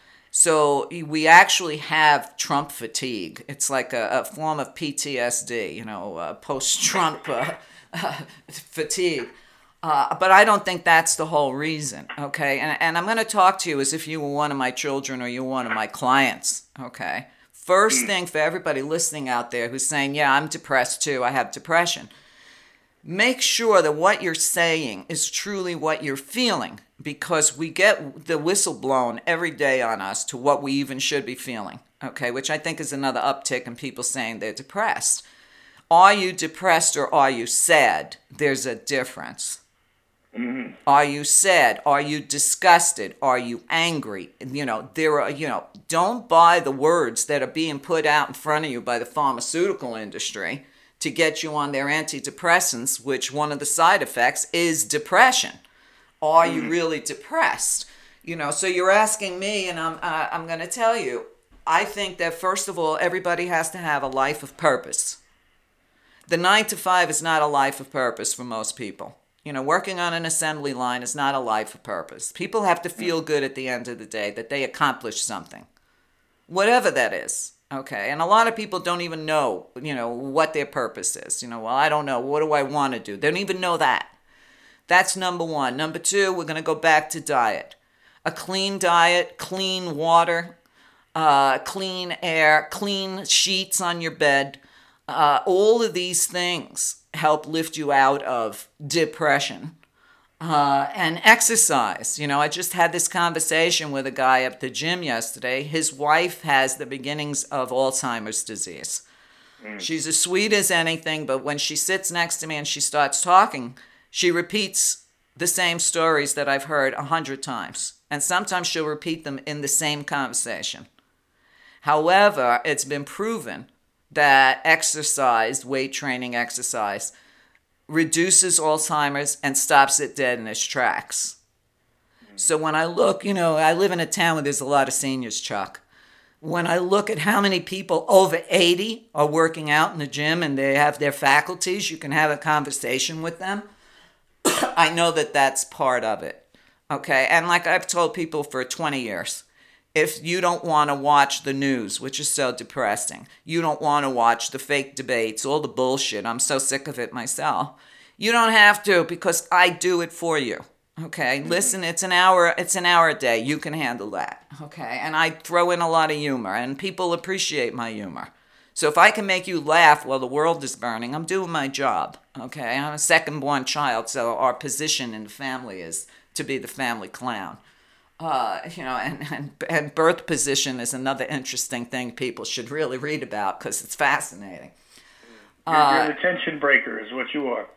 So we actually have Trump fatigue. It's like a, a form of P T S D, you know, uh, post-Trump uh, uh, fatigue. Uh, but I don't think that's the whole reason, okay? And, and I'm going to talk to you as if you were one of my children or you were one of my clients, okay? First thing for everybody listening out there who's saying, yeah, I'm depressed too, I have depression. Make sure that what you're saying is truly what you're feeling, because we get the whistle blown every day on us to what we even should be feeling, okay, which I think is another uptick in people saying they're depressed. Are you depressed or are you sad? There's a difference. Mm-hmm. Are you sad? Are you disgusted? Are you angry? You know, there are, you know, don't buy the words that are being put out in front of you by the pharmaceutical industry to get you on their antidepressants, which one of the side effects is depression. Are you really depressed? You know, so you're asking me, and I'm uh, I'm going to tell you. I think that first of all, everybody has to have a life of purpose. The nine to five is not a life of purpose for most people. You know, working on an assembly line is not a life of purpose. People have to feel good at the end of the day that they accomplished something, whatever that is. Okay, and a lot of people don't even know, you know, what their purpose is. You know, well, I don't know. What do I want to do? They don't even know that. That's number one. Number two, we're going to go back to diet. A clean diet, clean water, uh, clean air, clean sheets on your bed. Uh, all of these things help lift you out of depression. Uh, and exercise. You know, I just had this conversation with a guy at the gym yesterday. His wife has the beginnings of Alzheimer's disease. Mm. She's as sweet as anything, but when she sits next to me and she starts talking, she repeats the same stories that I've heard a hundred times. And sometimes she'll repeat them in the same conversation. However, it's been proven that exercise, weight training exercise, reduces Alzheimer's and stops it dead in its tracks. So when I look, you know, I live in a town where there's a lot of seniors, Chuck. When I look at how many people over eighty are working out in the gym and they have their faculties, you can have a conversation with them. I know that that's part of it. Okay, and like I've told people for twenty years, if you don't want to watch the news, which is so depressing, you don't want to watch the fake debates, all the bullshit, I'm so sick of it myself. You don't have to, because I do it for you. Okay, mm-hmm. Listen, it's an hour, it's an hour a day. You can handle that. Okay, and I throw in a lot of humor, and people appreciate my humor. So if I can make you laugh while the world is burning, I'm doing my job. Okay, I'm a second-born child, so our position in the family is to be the family clown. Uh, you know, and, and, and birth position is another interesting thing people should really read about because it's fascinating.
You're, uh, you're the tension breaker is what you are.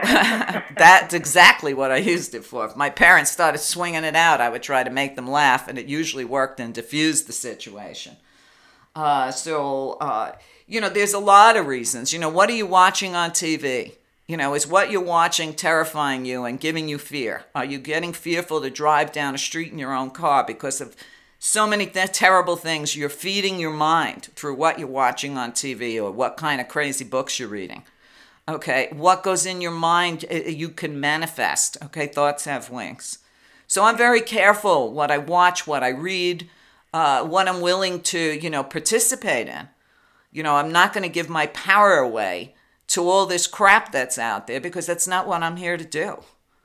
That's exactly what I used it for. If my parents started swinging it out, I would try to make them laugh, and it usually worked and diffused the situation. Uh, so, uh, you know, there's a lot of reasons. You know, what are you watching on T V? You know, is what you're watching terrifying you and giving you fear? Are you getting fearful to drive down a street in your own car because of so many th- terrible things you're feeding your mind through what you're watching on T V or what kind of crazy books you're reading? Okay, what goes in your mind you can manifest. Okay, thoughts have wings. So I'm very careful what I watch, what I read, uh, what I'm willing to, you know, participate in. You know, I'm not going to give my power away to all this crap that's out there, because that's not what I'm here to do.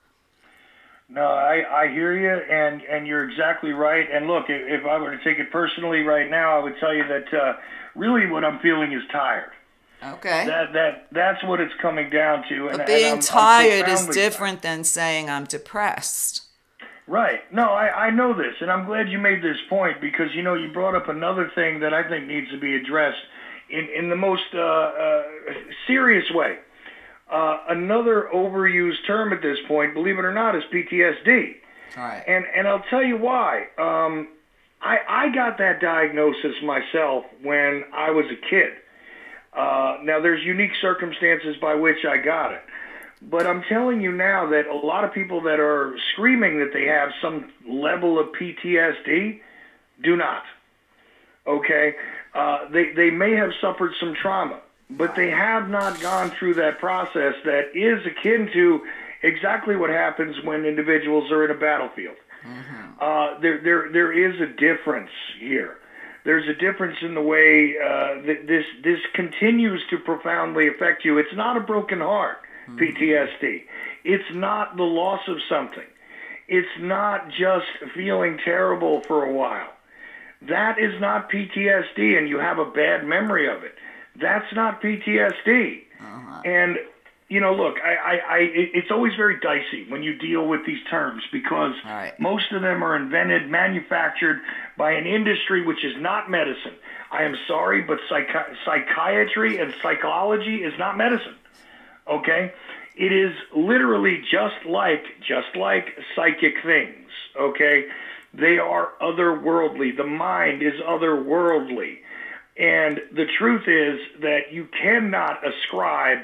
No, I, I hear you, and, and you're exactly right. And look, if, if I were to take it personally right now, I would tell you that uh, really what I'm feeling is tired.
Okay.
That that that's what it's coming down to. And,
but being
and I'm,
tired
I'm
is different than saying I'm depressed.
Right. No, I, I know this, and I'm glad you made this point, because, you know, you brought up another thing that I think needs to be addressed in, in the most uh, uh, serious way. Uh, another overused term at this point, believe it or not, is P T S D.
All right.
And and I'll tell you why. Um, I I got that diagnosis myself when I was a kid. Uh, now, there's unique circumstances by which I got it. But I'm telling you now that a lot of people that are screaming that they have some level of P T S D do not. Okay? Uh, they, they may have suffered some trauma, but they have not gone through that process that is akin to exactly what happens when individuals are in a battlefield. Mm-hmm. Uh, there, there, there is a difference here. There's a difference in the way uh, that this this continues to profoundly affect you. It's not a broken heart, mm-hmm. P T S D. It's not the loss of something. It's not just feeling terrible for a while. That is not P T S D, and you have a bad memory of it. That's not P T S D. Uh-huh. And, you know, look, I, I, I, it's always very dicey when you deal with these terms, because
right.
most of them are invented, manufactured by an industry which is not medicine. I am sorry, but psychi- psychiatry and psychology is not medicine, okay? It is literally just like, just like psychic things, okay? They are otherworldly. The mind is otherworldly. And the truth is that you cannot ascribe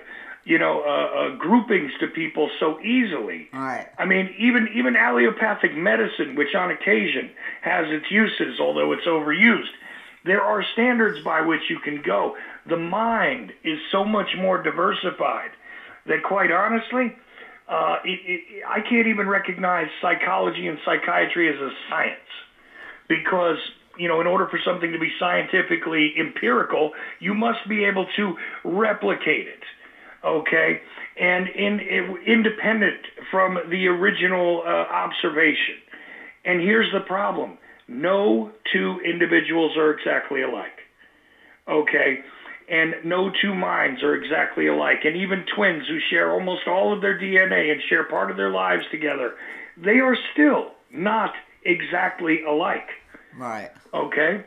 you know, uh, uh, groupings to people so easily.
All right.
I mean, even even allopathic medicine, which on occasion has its uses, although it's overused, there are standards by which you can go. The mind is so much more diversified that, quite honestly, uh, it, it, I can't even recognize psychology and psychiatry as a science, because, you know, in order for something to be scientifically empirical, you must be able to replicate it. Okay, and in, in independent from the original uh, observation. And here's the problem: no two individuals are exactly alike. Okay, and no two minds are exactly alike. And even twins who share almost all of their D N A and share part of their lives together, they are still not exactly alike.
Right.
Okay,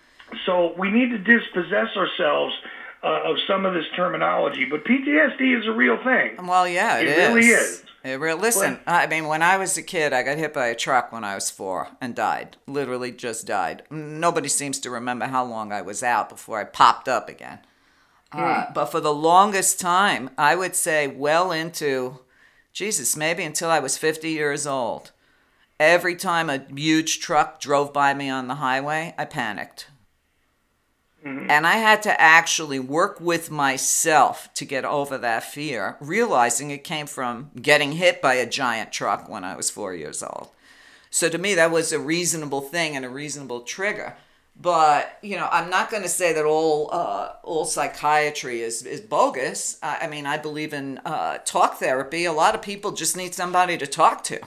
so we need to dispossess ourselves Uh, of some of this terminology, but P T S D is a real thing.
Well, yeah, it,
it
is.
really is.
It really. Listen, but, I mean, when I was a kid, I got hit by a truck when I was four and died. Literally, just died. Nobody seems to remember how long I was out before I popped up again. Hmm. Uh, but for the longest time, I would say, well into, Jesus, maybe until I was fifty years old. Every time a huge truck drove by me on the highway, I panicked. Mm-hmm. And I had to actually work with myself to get over that fear, realizing it came from getting hit by a giant truck when I was four years old. So to me, that was a reasonable thing and a reasonable trigger. But, you know, I'm not going to say that all uh, all psychiatry is, is bogus. I, I mean, I believe in uh, talk therapy. A lot of people just need somebody to talk to.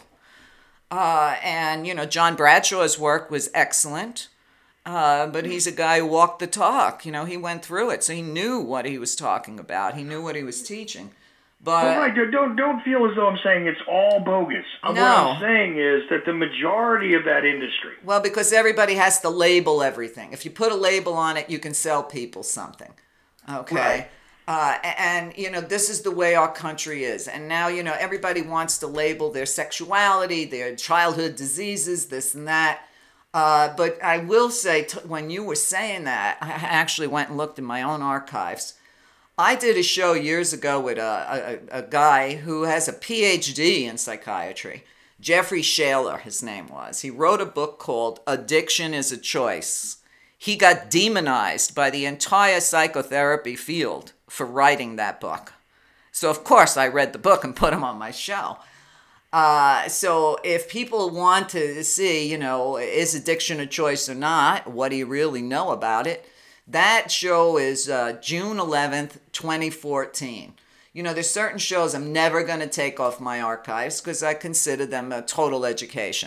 Uh, and, you know, John Bradshaw's work was excellent. Uh, but he's a guy who walked the talk. You know, he went through it, so he knew what he was talking about. He knew what he was teaching. But
well, right, don't don't feel as though I'm saying it's all bogus.
No.
What I'm saying is that the majority of that industry.
Well, because everybody has to label everything. If you put a label on it, you can sell people something. Okay.
Right.
Uh, and, you know, this is the way our country is. And now, you know, everybody wants to label their sexuality, their childhood diseases, this and that. Uh, but I will say, t- when you were saying that, I actually went and looked in my own archives. I did a show years ago with a, a, a guy who has a P H D in psychiatry. Jeffrey Shaler, his name was. He wrote a book called Addiction is a Choice. He got demonized by the entire psychotherapy field for writing that book. So, of course, I read the book and put him on my show. Uh, so if people want to see, you know, is addiction a choice or not? What do you really know about it? That show is uh, June eleventh, twenty fourteen. You know, there's certain shows I'm never going to take off my archives because I consider them a total education.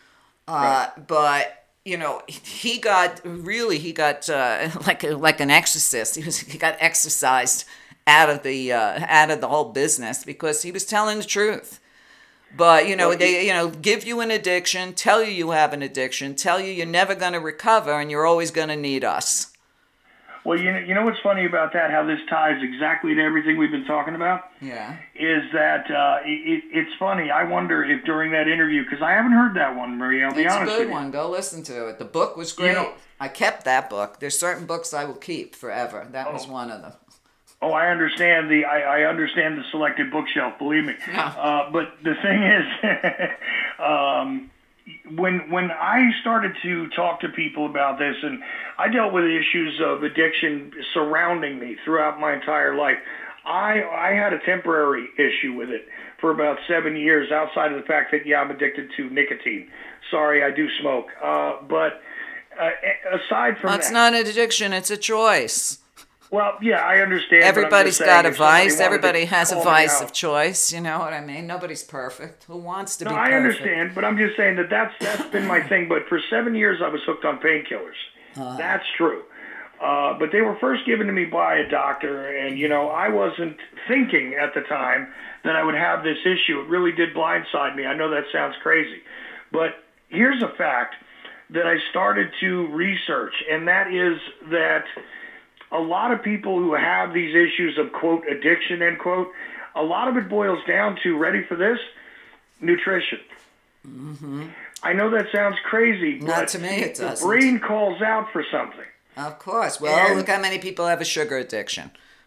Uh, right. But, you know, he got, really, he got uh, like like an exorcist. He was he got exorcised out of the uh, out of the whole business because he was telling the truth. But, you know, well, they, you know, give you an addiction, tell you you have an addiction, tell you you're never going to recover and you're always going to need us.
Well, you know, you know what's funny about that, how this ties exactly to everything we've been talking about?
Yeah.
Is that uh, it, it's funny. I wonder if during that interview, because I haven't heard that one, Maria, I'll be
it's
honest with you.
It's a good one. Go listen to it. The book was great. You know, I kept that book. There's certain books I will keep forever. That oh. was one of them.
Oh, I understand the I, I understand the selected bookshelf. Believe me.
No.
Uh, but the thing is, um, when when I started to talk to people about this, and I dealt with issues of addiction surrounding me throughout my entire life, I I had a temporary issue with it for about seven years. Outside of the fact that yeah, I'm addicted to nicotine. Sorry, I do smoke. Uh, but uh, aside from
That's
that,
not an addiction. It's a choice.
Well, yeah, I understand.
Everybody's got a vice. Everybody has a vice
out.
of choice. You know what I mean? Nobody's perfect. Who wants to
no,
be
I
perfect?
I understand, but I'm just saying that that's, that's been my thing. But for seven years, I was hooked on painkillers. Uh-huh. That's true. Uh, but they were first given to me by a doctor, and, you know, I wasn't thinking at the time that I would have this issue. It really did blindside me. I know that sounds crazy. But here's a fact that I started to research, and that is that a lot of people who have these issues of, quote, addiction, end quote, a lot of it boils down to, ready for this, nutrition.
Mm-hmm.
I know that sounds crazy,
Not
but
to me, it
the
doesn't.
brain calls out for something.
Of course. Well,
and,
look how many people have a sugar addiction.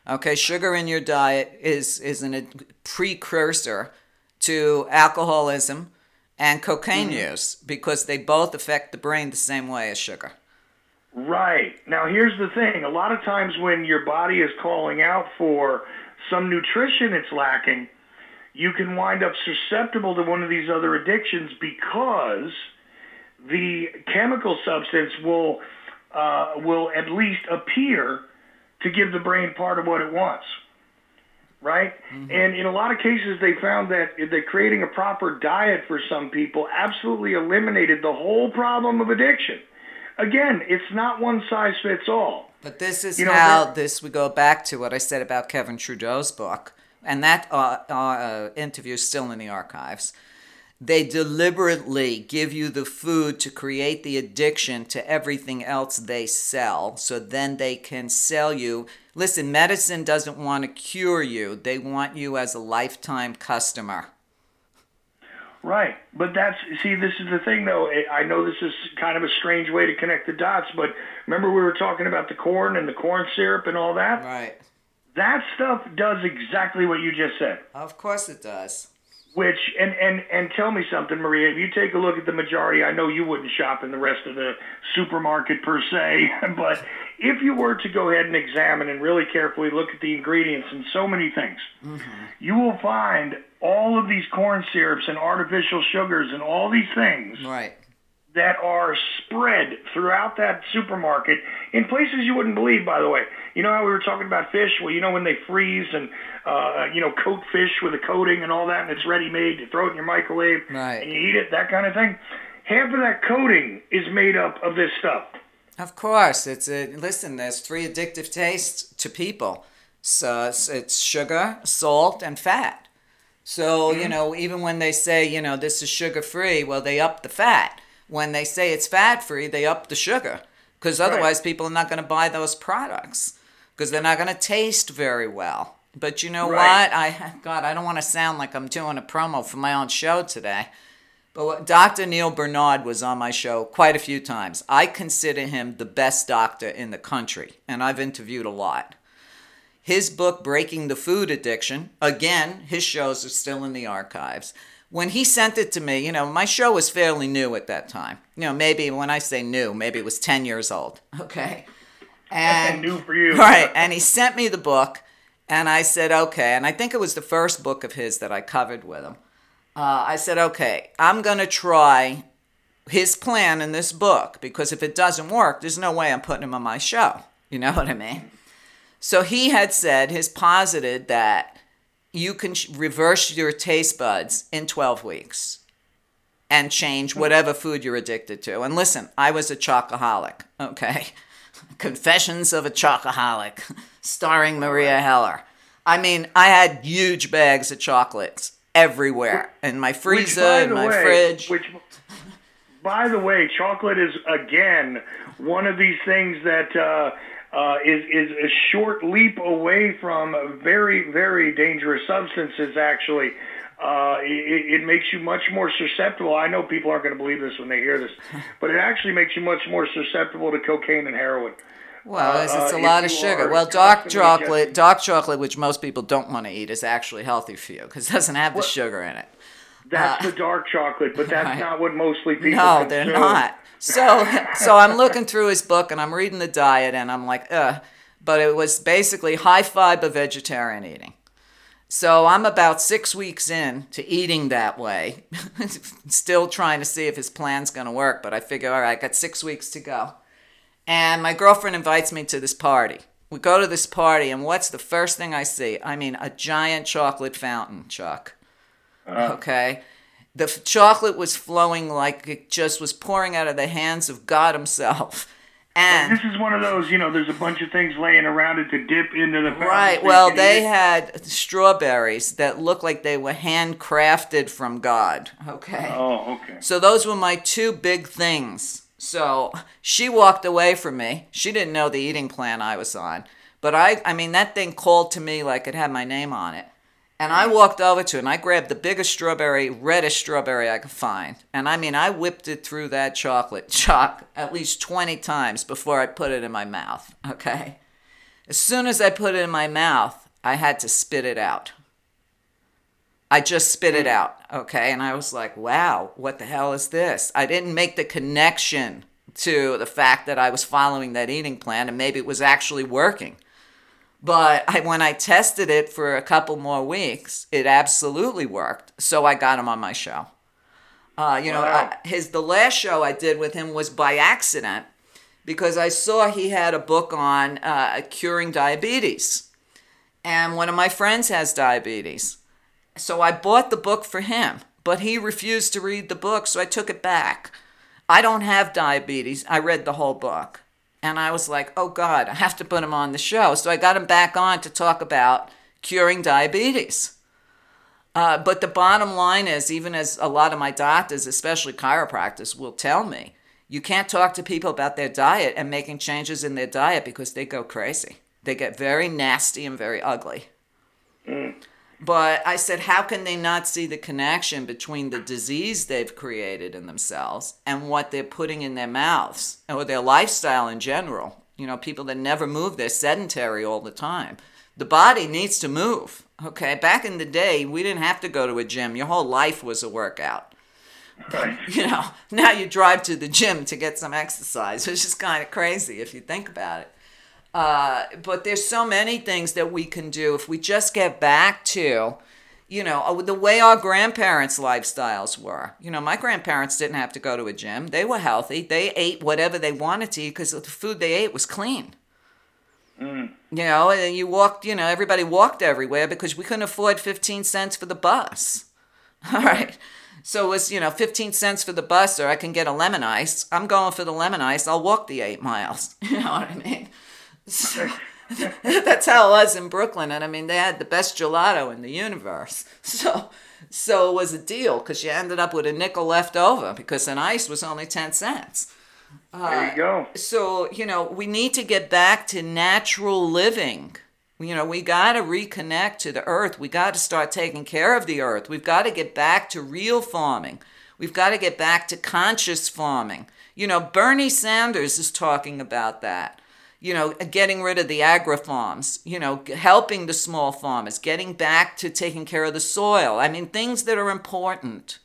Okay, sugar in your diet is is a precursor to alcoholism and cocaine mm-hmm. use because they both affect the brain the same way as sugar.
Right. Now, here's the thing. A lot of times when your body is calling out for some nutrition it's lacking, you can wind up susceptible to one of these other addictions because the chemical substance will uh, will at least appear to give the brain part of what it wants. Right? Mm-hmm. And in a lot of cases, they found that, that creating a proper diet for some people absolutely eliminated the whole problem of addiction. Again, it's not one size fits all.
But this is
you know,
how this we go back to what I said about Kevin Trudeau's book, and that uh, uh, interview is still in the archives. They deliberately give you the food to create the addiction to everything else they sell, so then they can sell you. Listen, medicine doesn't want to cure you. They want you as a lifetime customer.
Right. But that's, see, this is the thing, though. I know this is kind of a strange way to connect the dots, but remember we were talking about the corn and the corn syrup and all that?
Right.
That stuff does exactly what you just said.
Of course it does.
Which, and, and, and tell me something, Maria, if you take a look at the majority, I know you wouldn't shop in the rest of the supermarket per se, but if you were to go ahead and examine and really carefully look at the ingredients in so many things, mm-hmm. you will find all of these corn syrups and artificial sugars and all these things
right.
that are spread throughout that supermarket in places you wouldn't believe, by the way. You know how we were talking about fish? Well, you know when they freeze and, uh, you know, coat fish with a coating and all that, and it's ready-made, you throw it in your microwave,
right.
and you eat it, that kind of thing? Half of that coating is made up of this stuff.
Of course. It's a, listen, there's three addictive tastes to people. So it's, it's sugar, salt, and fat. So, mm-hmm. you know, even when they say, you know, this is sugar-free, well, they up the fat. When they say it's fat-free, they up the sugar. Because otherwise right. people are not going to buy those products. Because they're not going to taste very well. But you know right. what? I God, I don't want to sound like I'm doing a promo for my own show today. But what, Doctor Neil Bernard was on my show quite a few times. I consider him the best doctor in the country. And I've interviewed a lot. His book, Breaking the Food Addiction, again, his shows are still in the archives. When he sent it to me, you know, my show was fairly new at that time. You know, maybe when I say new, maybe it was ten years old. Okay. And
new for you.
Right. And he sent me the book, and I said, okay. And I think it was the first book of his that I covered with him. Uh, I said, okay, I'm going to try his plan in this book, because if it doesn't work, there's no way I'm putting him on my show. You know what I mean? So he had said, his posited that you can reverse your taste buds in twelve weeks and change whatever food you're addicted to. And listen, I was a chocoholic, okay? Confessions of a Chocoholic, starring Maria Heller. I mean, I had huge bags of chocolates everywhere in my freezer, in my
way,
fridge.
Which, by the way, chocolate is, again, one of these things that uh, uh, is, is a short leap away from very, very dangerous substances, actually. Uh, it, it makes you much more susceptible. I know people aren't going to believe this when they hear this, but it actually makes you much more susceptible to cocaine and heroin.
Well, it's, it's a
uh,
lot of sugar. Well, dark chocolate, just, dark chocolate, which most people don't want to eat, is actually healthy for you because it doesn't have the well, sugar in it.
That's uh, the dark chocolate, but that's right. not what mostly people
No,
consume.
they're not. So, so I'm looking through his book and I'm reading the diet and I'm like, ugh. But it was basically high fiber vegetarian eating. So I'm about six weeks in to eating that way, still trying to see if his plan's going to work. But I figure, all right, I got six weeks to go. And my girlfriend invites me to this party. We go to this party, and what's the first thing I see? I mean, a giant chocolate fountain, Chuck. Uh. Okay? The f- chocolate was flowing like it just was pouring out of the hands of God himself. And
this is one of those, you know, there's a bunch of things laying around it to dip into the fountain.
Right. Well, they had strawberries that looked like they were handcrafted from God. Okay.
Oh, okay.
So those were my two big things. So she walked away from me. She didn't know the eating plan I was on. But I, I mean, that thing called to me like it had my name on it. And I walked over to it, and I grabbed the biggest strawberry, reddest strawberry I could find. And I mean, I whipped it through that chocolate chalk at least twenty times before I put it in my mouth, okay? As soon as I put it in my mouth, I had to spit it out. I just spit it out, okay? And I was like, wow, what the hell is this? I didn't make the connection to the fact that I was following that eating plan and maybe it was actually working. But I, when I tested it for a couple more weeks, it absolutely worked. So I got him on my show. Uh, you know,
Wow.
I, his the last show I did with him was by accident because I saw he had a book on uh, curing diabetes. And one of my friends has diabetes. So I bought the book for him, but he refused to read the book, so I took it back. I don't have diabetes. I read the whole book. And I was like, oh, God, I have to put him on the show. So I got him back on to talk about curing diabetes. Uh, but the bottom line is, even as a lot of my doctors, especially chiropractors, will tell me, you can't talk to people about their diet and making changes in their diet because they go crazy. They get very nasty and very ugly.
Mm.
But I said, how can they not see the connection between the disease they've created in themselves and what they're putting in their mouths or their lifestyle in general? You know, people that never move, they're sedentary all the time. The body needs to move, okay? Back in the day, we didn't have to go to a gym. Your whole life was a workout.
Right.
You know, now you drive to the gym to get some exercise, which is kind of crazy if you think about it. Uh, but there's so many things that we can do if we just get back to, you know, the way our grandparents' lifestyles were. You know, my grandparents didn't have to go to a gym. They were healthy. They ate whatever they wanted to eat because the food they ate was clean.
Mm.
You know, and you walked, you know, everybody walked everywhere because we couldn't afford fifteen cents for the bus. All right. So it was, you know, fifteen cents for the bus or I can get a lemon ice. I'm going for the lemon ice. I'll walk the eight miles. You know what I mean? So, that's how it was in Brooklyn. And I mean, they had the best gelato in the universe. So so it was a deal because you ended up with a nickel left over because an ice was only ten cents. Uh,
There you go.
So, you know, we need to get back to natural living. You know, we got to reconnect to the earth. We got to start taking care of the earth. We've got to get back to real farming. We've got to get back to conscious farming. You know, Bernie Sanders is talking about that. You know, getting rid of the agri-farms, you know, helping the small farmers, getting back to taking care of the soil. I mean, things that are important.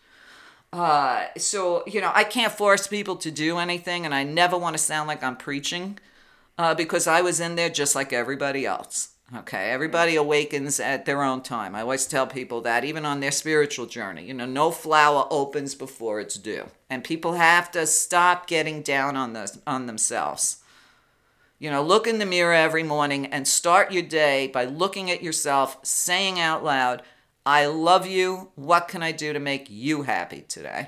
Uh, so, you know, I can't force people to do anything, and I never want to sound like I'm preaching uh, because I was in there just like everybody else. Okay, everybody awakens at their own time. I always tell people that, even on their spiritual journey. You know, no flower opens before it's due. And people have to stop getting down on the, on themselves. You know, look in the mirror every morning and start your day by looking at yourself, saying out loud, I love you. What can I do to make you happy today?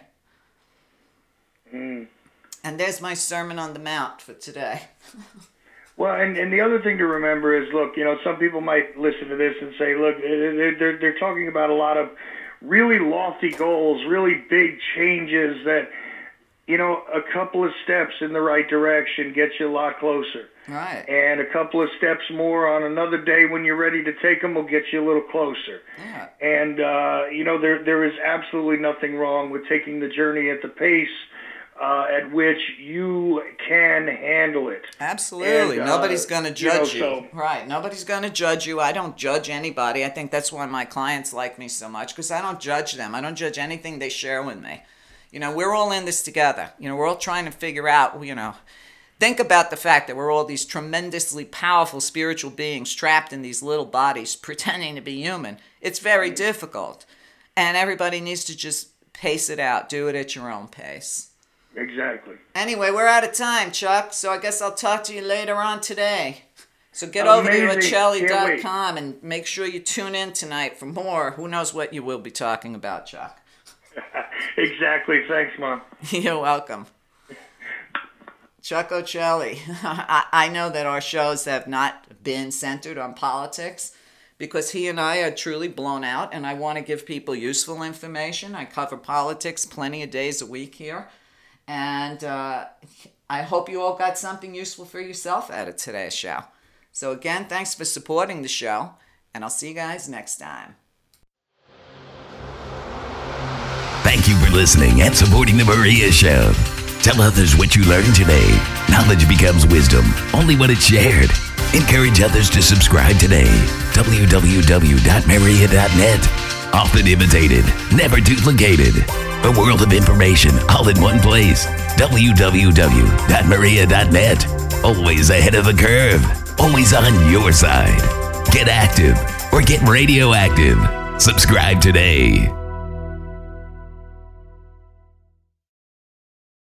Mm.
And there's my Sermon on the Mount for today.
Well, and, and the other thing to remember is, look, you know, some people might listen to this and say, look, they're, they're, they're talking about a lot of really lofty goals, really big changes that, you know, a couple of steps in the right direction gets you a lot closer.
Right.
And a couple of steps more on another day when you're ready to take them will get you a little closer.
Yeah.
And, uh, you know, there there is absolutely nothing wrong with taking the journey at the pace uh, at which you can handle it.
Absolutely.
And, uh,
Nobody's going to judge
you. Know,
you.
so,
Right. Nobody's going to judge you. I don't judge anybody. I think that's why my clients like me so much, because I don't judge them. I don't judge anything they share with me. You know, we're all in this together. You know, we're all trying to figure out, you know, think about the fact that we're all these tremendously powerful spiritual beings trapped in these little bodies pretending to be human. It's very difficult. And everybody needs to just pace it out. Do it at your own pace.
Exactly.
Anyway, we're out of time, Chuck. So I guess I'll talk to you later on today. So get over to
Amazing.
achelli dot
Can't
com and make sure you tune in tonight for more. Who knows what you will be talking about, Chuck.
Exactly. Thanks, Mom.
You're welcome. Chuck Ochelli. I, I know that our shows have not been centered on politics because he and I are truly blown out, and I want to give people useful information. I cover politics plenty of days a week here, and uh, I hope you all got something useful for yourself out of today's show. So again, thanks for supporting the show, and I'll see you guys next time.
Thank you for listening and supporting The Maria Show. Tell others what you learned today. Knowledge becomes wisdom only when it's shared. Encourage others to subscribe today. w w w dot maria dot net. Often imitated, never duplicated. A world of information all in one place. w w w dot maria dot net. Always ahead of the curve. Always on your side. Get active or get radioactive. Subscribe today.